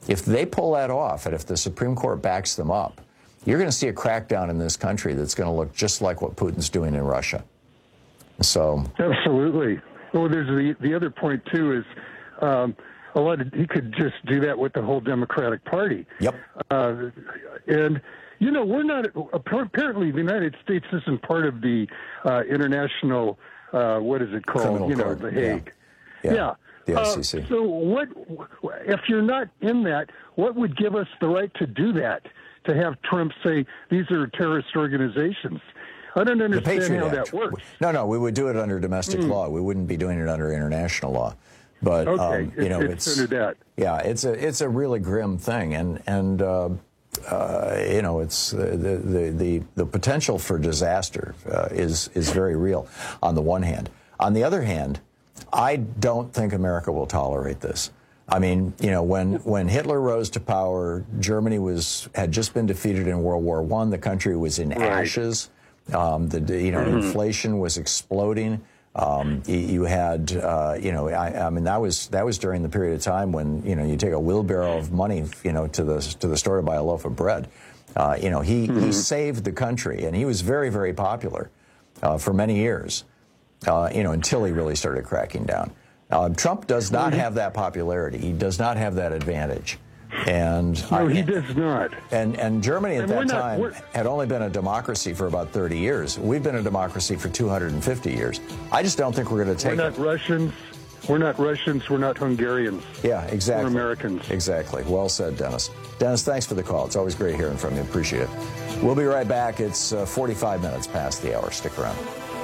If they pull that off, and if the Supreme Court backs them up, you're going to see a crackdown in this country that's going to look just like what Putin's doing in Russia. So absolutely. Well, there's the the other point too is um, a lot of he could just do that with the whole Democratic Party. Yep. Uh, and you know we're not apparently the United States isn't part of the uh, international uh, what is it called? Criminal you know, court. The Hague. Yeah. yeah. The I C C. Uh, so what if you're not in that? What would give us the right to do that? To have Trump say these are terrorist organizations? I don't understand how Act. that works. No, no, we would do it under domestic mm. law. We wouldn't be doing it under international law. But okay, um, you know, it's, it's, it's under that. Yeah, it's a it's a really grim thing, and and uh, uh, you know, it's the the the, the potential for disaster uh, is is very real. On the one hand, on the other hand, I don't think America will tolerate this. I mean, you know, when, when Hitler rose to power, Germany was had just been defeated in World War One. The country was in right. ashes. Um, the you know mm-hmm. inflation was exploding. Um, you, you had uh, you know I, I mean that was that was during the period of time when you know you take a wheelbarrow of money you know to the to the store to buy a loaf of bread. Uh, you know he mm-hmm. he saved the country, and he was very very popular uh, for many years. Uh, you know until he really started cracking down. Uh, Trump does not have that popularity. He does not have that advantage. And no, I, he does not. And and Germany at and that not, time we're... had only been a democracy for about thirty years. We've been a democracy for two hundred fifty years. I just don't think we're going to take We're not it. Russians. We're not Russians. We're not Hungarians. Yeah, exactly. We're Americans. Exactly. Well said, Dennis. Dennis, thanks for the call. It's always great hearing from you. Appreciate it. We'll be right back. It's uh, forty-five minutes past the hour. Stick around.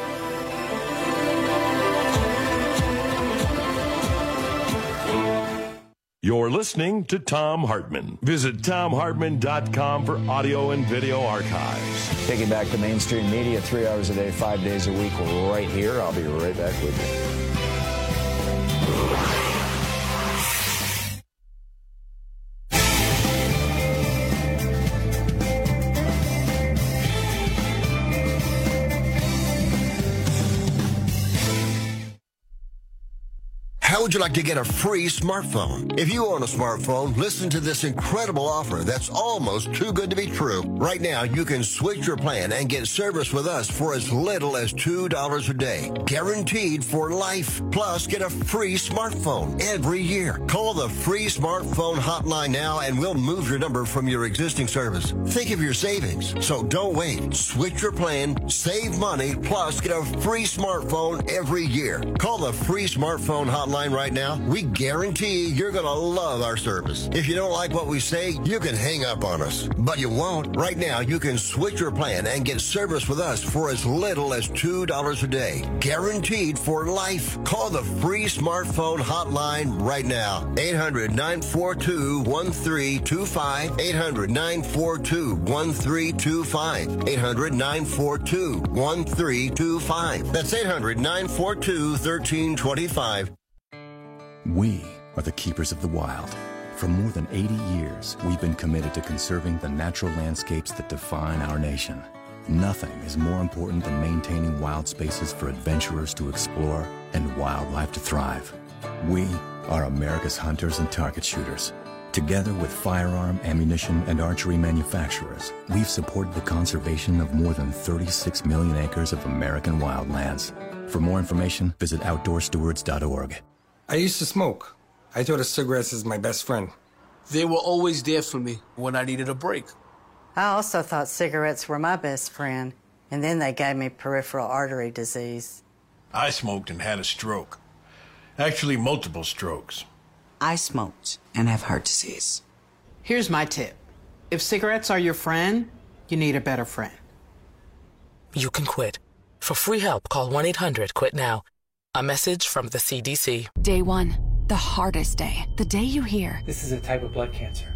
You're listening to Thom Hartmann. Visit Thom Hartmann dot com for audio and video archives. Taking back the mainstream media three hours a day, five days a week, right here. I'll be right back with you. How would you like to get a free smartphone? If you own a smartphone, listen to this incredible offer that's almost too good to be true. Right now, you can switch your plan and get service with us for as little as two dollars a day. Guaranteed for life. Plus, get a free smartphone every year. Call the free smartphone hotline now and we'll move your number from your existing service. Think of your savings. So don't wait. Switch your plan, save money, plus get a free smartphone every year. Call the free smartphone hotline right now. We guarantee you're going to love our service. If you don't like what we say, you can hang up on us. But you won't. Right now, you can switch your plan and get service with us for as little as two dollars a day. Guaranteed for life. Call the free smartphone hotline right now. eight hundred, nine four two, one three two five. eight hundred, nine four two, one three two five. eight hundred, nine four two, one three two five. That's eight hundred, nine four two, one three two five. We are the keepers of the wild. For more than eighty years, we've been committed to conserving the natural landscapes that define our nation. Nothing is more important than maintaining wild spaces for adventurers to explore and wildlife to thrive. We are America's hunters and target shooters. Together with firearm, ammunition, and archery manufacturers, we've supported the conservation of more than thirty-six million acres of American wildlands. For more information, visit outdoor stewards dot org. I used to smoke. I thought of cigarettes as my best friend. They were always there for me when I needed a break. I also thought cigarettes were my best friend, and then they gave me peripheral artery disease. I smoked and had a stroke. Actually, multiple strokes. I smoked and have heart disease. Here's my tip. If cigarettes are your friend, you need a better friend. You can quit. For free help, call one eight hundred quit now. A message from the C D C. Day one, the hardest day. The day you hear, this is a type of blood cancer.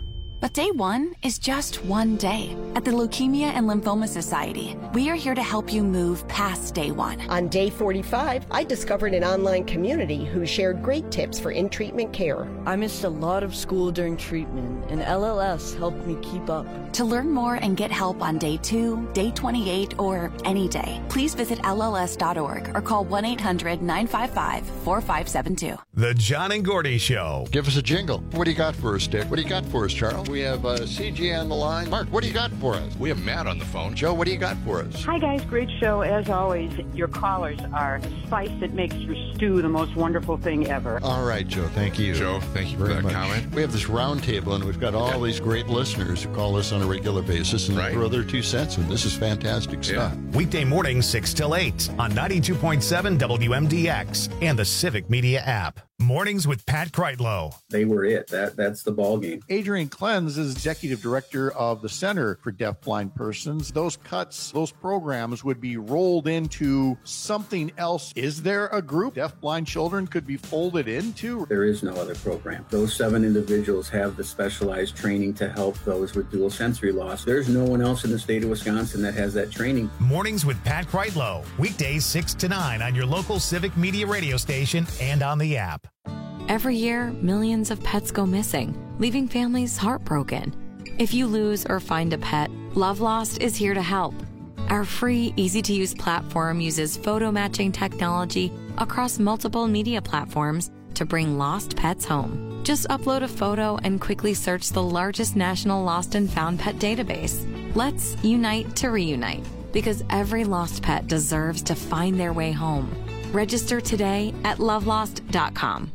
But day one is just one day. At the Leukemia and Lymphoma Society, we are here to help you move past day one. On day forty-five, I discovered an online community who shared great tips for in-treatment care. I missed a lot of school during treatment, and L L S helped me keep up. To learn more and get help on day two, day twenty-eight, or any day, please visit L L S dot org or call one eight hundred nine five five four five seven two. The John and Gordy Show. Give us a jingle. What do you got for us, Dick? What do you got for us, Charles? We have uh, C G on the line. Mark, what do you got for us? We have Matt on the phone. Joe, what do you got for us? Hi, guys. Great show. As always, your callers are a spice that makes your stew the most wonderful thing ever. All right, Joe. Thank you. Joe, thank you for very that much. comment. We have this round table, and we've got all okay. these great listeners who call us on a regular basis and right. throw their two cents in. This is fantastic yeah. stuff. Weekday mornings, six till eight on ninety-two point seven W M D X and the Civic Media app. Mornings with Pat Kreitlow. They were it. That That's the ball game. Adrian Klenz is Executive Director of the Center for Deafblind Persons. Those cuts, those programs would be rolled into something else. Is there a group deafblind children could be folded into? There is no other program. Those seven individuals have the specialized training to help those with dual sensory loss. There's no one else in the state of Wisconsin that has that training. Mornings with Pat Kreitlow. Weekdays six to nine on your local Civic Media radio station and on the app. Every year, millions of pets go missing, leaving families heartbroken. If you lose or find a pet, Love Lost is here to help. Our free, easy-to-use platform uses photo matching technology across multiple media platforms to bring lost pets home. Just upload a photo and quickly search the largest national lost and found pet database. Let's unite to reunite, because every lost pet deserves to find their way home. Register today at love lost dot com.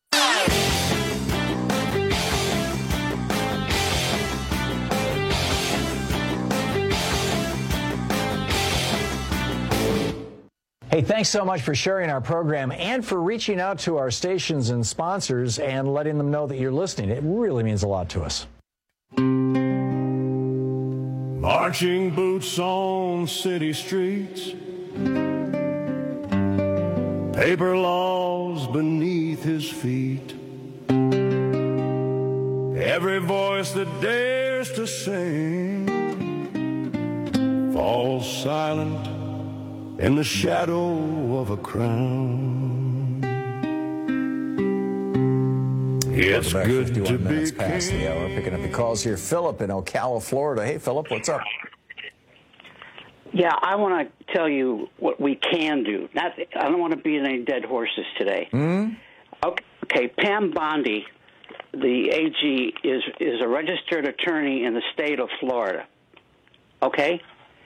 Hey, thanks so much for sharing our program and for reaching out to our stations and sponsors and letting them know that you're listening. It really means a lot to us. Marching boots on city streets, paper laws beneath his feet, every voice that dares to sing falls silent in the shadow of a crown. It's Welcome back. good to fifty-one minutes be past the hour. Picking up the calls here. Philip in Ocala, Florida. Hey, Philip, what's up? Yeah, I want to tell you what we can do. Not, I don't want to beat any dead horses today. Mm? Okay, okay, Pam Bondi, the A G, is is a registered attorney in the state of Florida. Okay?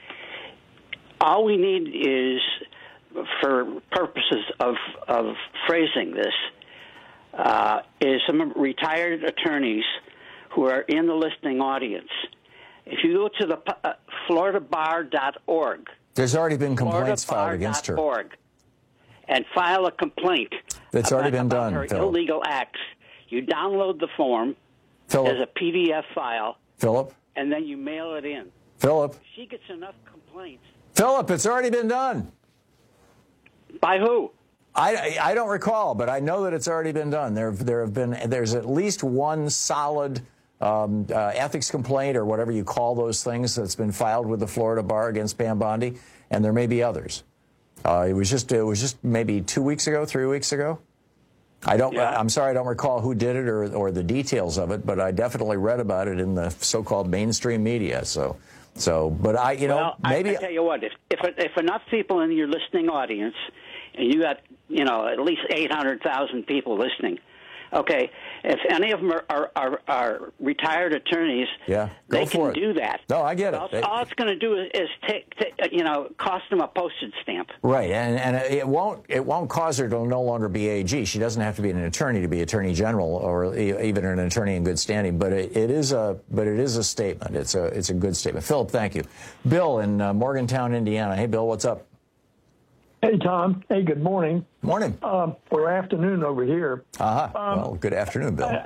All we need is, for purposes of, of phrasing this, uh, is some retired attorneys who are in the listening audience. If you go to the uh, florida bar dot org. There's already been complaints filed against her. Florida bar dot org, and file a complaint. That's already been done, her Philip. illegal acts. You download the form Philip. as a P D F file, Philip. and then you mail it in. Philip. If she gets enough complaints. Philip, it's already been done. By who? I, I don't recall, but I know that it's already been done. There there have been there's at least one solid um, uh, ethics complaint or whatever you call those things that's been filed with the Florida Bar against Pam Bondi, and there may be others. Uh, it was just it was just maybe two weeks ago, three weeks ago. I don't. Yeah. I'm sorry, I don't recall who did it or or the details of it, but I definitely read about it in the so-called mainstream media. So. So, but I, you know, well, maybe I, I tell you what, if, if if enough people in your listening audience, and you got, you know, at least eight hundred thousand people listening, okay, if any of them are are, are, are retired attorneys, yeah, go they for can it. do that. No, I get it. All, They- all it's going to do is, is take, take, you know, cost them a postage stamp. Right, and and it won't it won't cause her to no longer be A G. She doesn't have to be an attorney to be Attorney General or e- even an attorney in good standing. But it, it is a but it is a statement. It's a it's a good statement. Philip, thank you. Bill in uh, Morgantown, Indiana. Hey, Bill, what's up? Hey, Tom. Hey, good morning. Morning. Um, or afternoon over here. Uh huh. Um, well, good afternoon, Bill.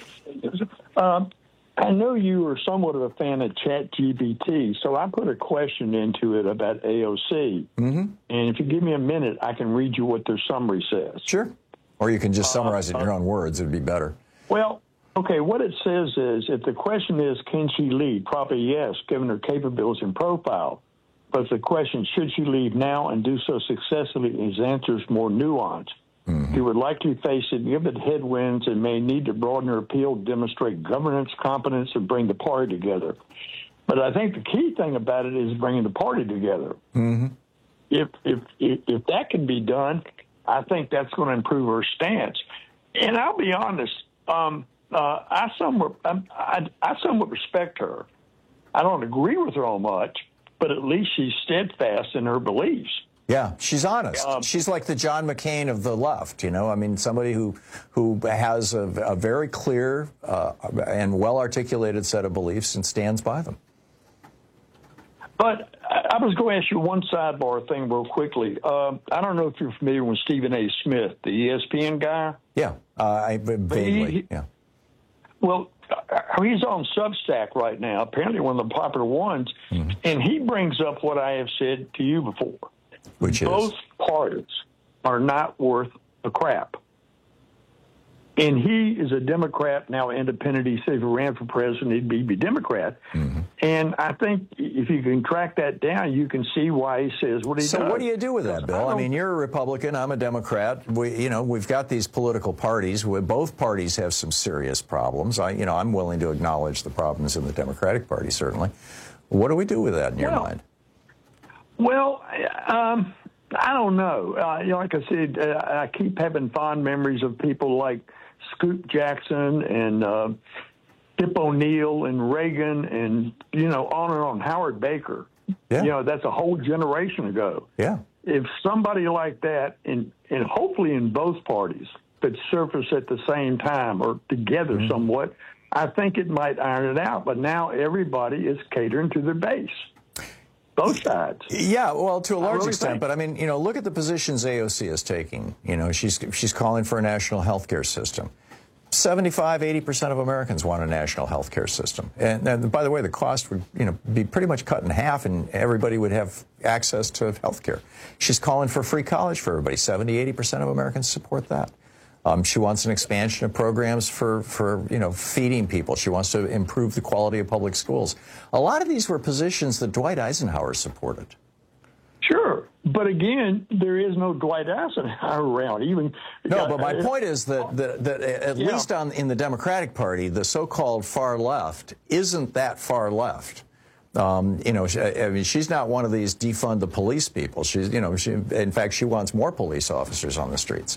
Um, I know you are somewhat of a fan of ChatGPT, so I put a question into it about A O C. Mm-hmm. And if you give me a minute, I can read you what their summary says. Sure. Or you can just summarize Uh, it in your own words. It would be better. Well, Okay, what it says is, if the question is, can she leave? Probably yes, given her capabilities and profile. But if the question, should she leave now and do so successfully, his answer is more nuanced. Mm-hmm. He would likely face significant headwinds and may need to broaden her appeal, demonstrate governance, competence, and bring the party together. But I think the key thing about it is bringing the party together. Mm-hmm. If, if, if, if that can be done, I think that's going to improve her stance. And I'll be honest, um, Uh, I somewhat, I, I somewhat respect her. I don't agree with her on much, but at least she's steadfast in her beliefs. Yeah, she's honest. Um, she's like the John McCain of the left, you know. I mean, somebody who who has a, a very clear uh, and well-articulated set of beliefs and stands by them. But I, I was going to ask you one sidebar thing real quickly. Uh, I don't know if you're familiar with Stephen A. Smith, the E S P N guy. Yeah, uh, I vaguely, he, yeah. Well, he's on Substack right now, apparently one of the popular ones, mm-hmm. and he brings up what I have said to you before. Which Both is? parties are not worth a crap. And he is a Democrat, now independent. He said if he ran for president, he'd be a Democrat. Mm-hmm. And I think if you can track that down, you can see why he says what he so does. So what do you do with that, Bill? I, I mean, you're a Republican. I'm a Democrat. We, you know, we've got these political parties. Where both parties have some serious problems. I, you know, I'm willing to acknowledge the problems in the Democratic Party, certainly. What do we do with that in your well, mind? Well, um, I don't know. Uh, you know, like I said, uh, I keep having fond memories of people like Scoop Jackson and uh, Tip O'Neill and Reagan and, you know, on and on, Howard Baker. Yeah. You know, that's a whole generation ago. Yeah. If somebody like that, and, and hopefully in both parties, could surface at the same time or together mm-hmm. somewhat, I think it might iron it out. But now everybody is catering to their base. Both sides. Yeah, well, to a large really extent. think. But, I mean, you know, look at the positions A O C is taking. You know, she's she's calling for a national health care system. seventy-five, eighty percent of Americans want a national health care system. And, and, by the way, the cost would, you know, be pretty much cut in half, and everybody would have access to health care. She's calling for free college for everybody. seventy, eighty percent of Americans support that. Um, she wants an expansion of programs for, for, you know, feeding people. She wants to improve the quality of public schools. A lot of these were positions that Dwight Eisenhower supported. Sure. But again, there is no Dwight Eisenhower around. Even No, but my point is that, that, that at yeah. least on, in the Democratic Party, the so-called far left isn't that far left. Um, you know, she, I mean, she's not one of these defund the police people. She's, you know, she, in fact, she wants more police officers on the streets.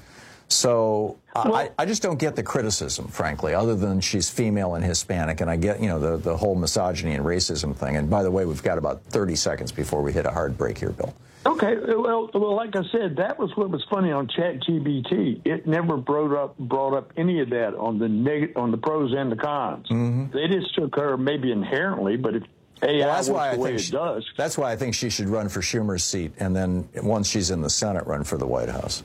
So well, I, I just don't get the criticism, frankly, other than she's female and Hispanic, and I get, you know, the, the whole misogyny and racism thing. And by the way, we've got about thirty seconds before we hit a hard break here, Bill. Okay, well, well, like I said, that was what was funny on ChatGPT. It never brought up brought up any of that on the neg- on the pros and the cons. Mm-hmm. They just took her maybe inherently, but if A I well, that's works why the I way think it she, does. That's why I think she should run for Schumer's seat, and then once she's in the Senate, run for the White House.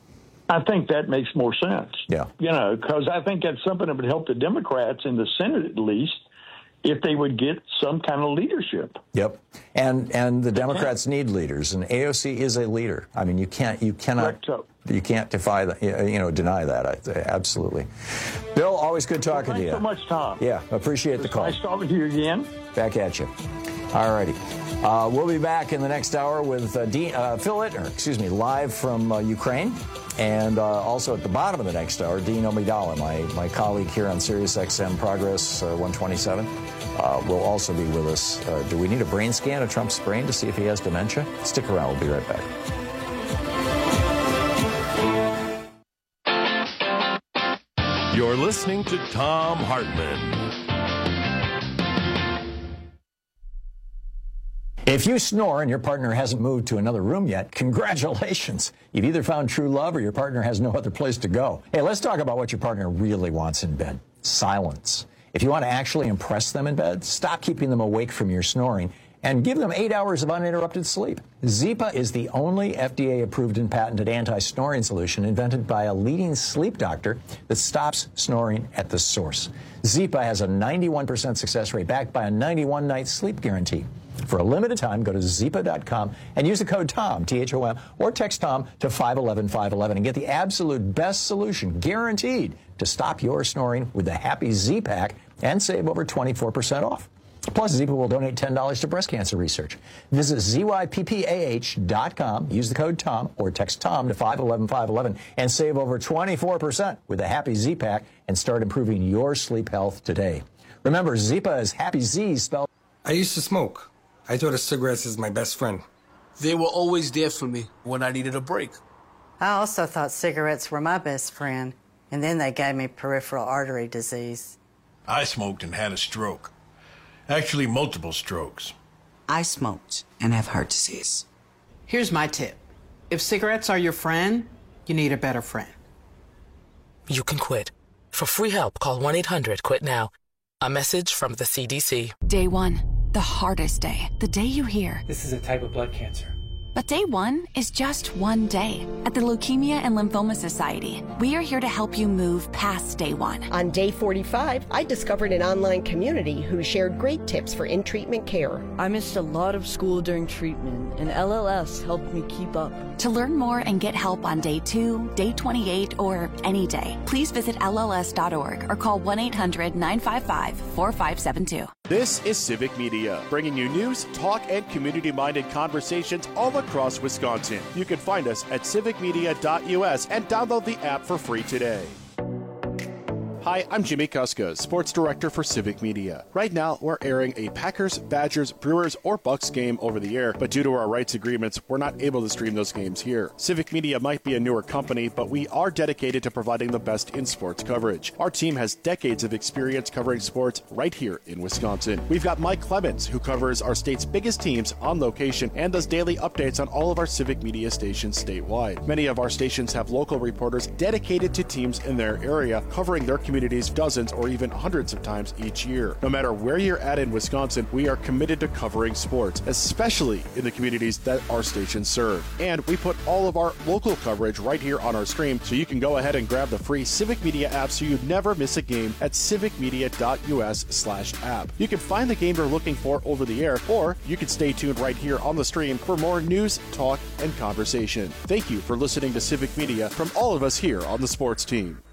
I think that makes more sense. Yeah. You know, because I think that's something that would help the Democrats in the Senate at least if they would get some kind of leadership. Yep. And and the Democrats need leaders, and A O C is a leader. I mean, you can't you cannot so. you can't defy that, you know, deny that. I, absolutely. Bill, always good talking well, to you. Thanks so much, Tom. Yeah, appreciate it's the call. Nice talking to you again. Back at you. All righty. Uh, we'll be back in the next hour with uh, Dean, uh, Phil Ittner, excuse me, live from uh, Ukraine. And uh, also at the bottom of the next hour, Dean Omidala, my, my colleague here on Sirius X M Progress uh, one twenty-seven, uh, will also be with us. Uh, do we need a brain scan of Trump's brain to see if he has dementia? Stick around. We'll be right back. You're listening to Thom Hartmann. If you snore and your partner hasn't moved to another room yet, congratulations. You've either found true love or your partner has no other place to go. Hey, let's talk about what your partner really wants in bed. Silence. If you want to actually impress them in bed, stop keeping them awake from your snoring and give them eight hours of uninterrupted sleep. Zypa is the only F D A-approved and patented anti-snoring solution invented by a leading sleep doctor that stops snoring at the source. Zypa has a ninety-one percent success rate backed by a ninety-one night sleep guarantee. For a limited time, go to Zipa dot com and use the code TOM, T H O M, or text TOM to five one one, five one one and get the absolute best solution, guaranteed, to stop your snoring with the Happy Z-Pack and save over twenty-four percent off. Plus, Zipa will donate ten dollars to breast cancer research. Visit Z Y P P A H dot com, use the code TOM, or text TOM to five one one, five one one and save over twenty-four percent with the Happy Z-Pack and start improving your sleep health today. Remember, Zipa is Happy Z spelled... I used to smoke. I thought of cigarettes as my best friend. They were always there for me when I needed a break. I also thought cigarettes were my best friend, and then they gave me peripheral artery disease. I smoked and had a stroke. Actually, multiple strokes. I smoked and have heart disease. Here's my tip. If cigarettes are your friend, you need a better friend. You can quit. For free help, call one eight hundred quit now. A message from the C D C. Day one, the hardest day. The day you hear, this is a type of blood cancer. But day one is just one day. At the Leukemia and Lymphoma Society, we are here to help you move past day one. On day forty-five, I discovered an online community who shared great tips for in-treatment care. I missed a lot of school during treatment, and L L S helped me keep up. To learn more and get help on day two, day twenty-eight, or any day, please visit L L S dot org or call one eight hundred, nine five five, four five seven two. This is Civic Media, bringing you news, talk, and community-minded conversations all across Wisconsin. You can find us at civic media dot U S and download the app for free today. Hi, I'm Jimmy Kuska, Sports Director for Civic Media. Right now, we're airing a Packers, Badgers, Brewers, or Bucks game over the air, but due to our rights agreements, we're not able to stream those games here. Civic Media might be a newer company, but we are dedicated to providing the best in sports coverage. Our team has decades of experience covering sports right here in Wisconsin. We've got Mike Clemens, who covers our state's biggest teams on location and does daily updates on all of our Civic Media stations statewide. Many of our stations have local reporters dedicated to teams in their area, covering their communities dozens or even hundreds of times each year. No matter where you're at in Wisconsin, we are committed to covering sports, especially in the communities that our stations serve. And we put all of our local coverage right here on our stream, so you can go ahead and grab the free Civic Media app so you never miss a game at civic media dot U S slash app. You can find the game you're looking for over the air, or you can stay tuned right here on the stream for more news, talk, and conversation. Thank you for listening to Civic Media from all of us here on the sports team.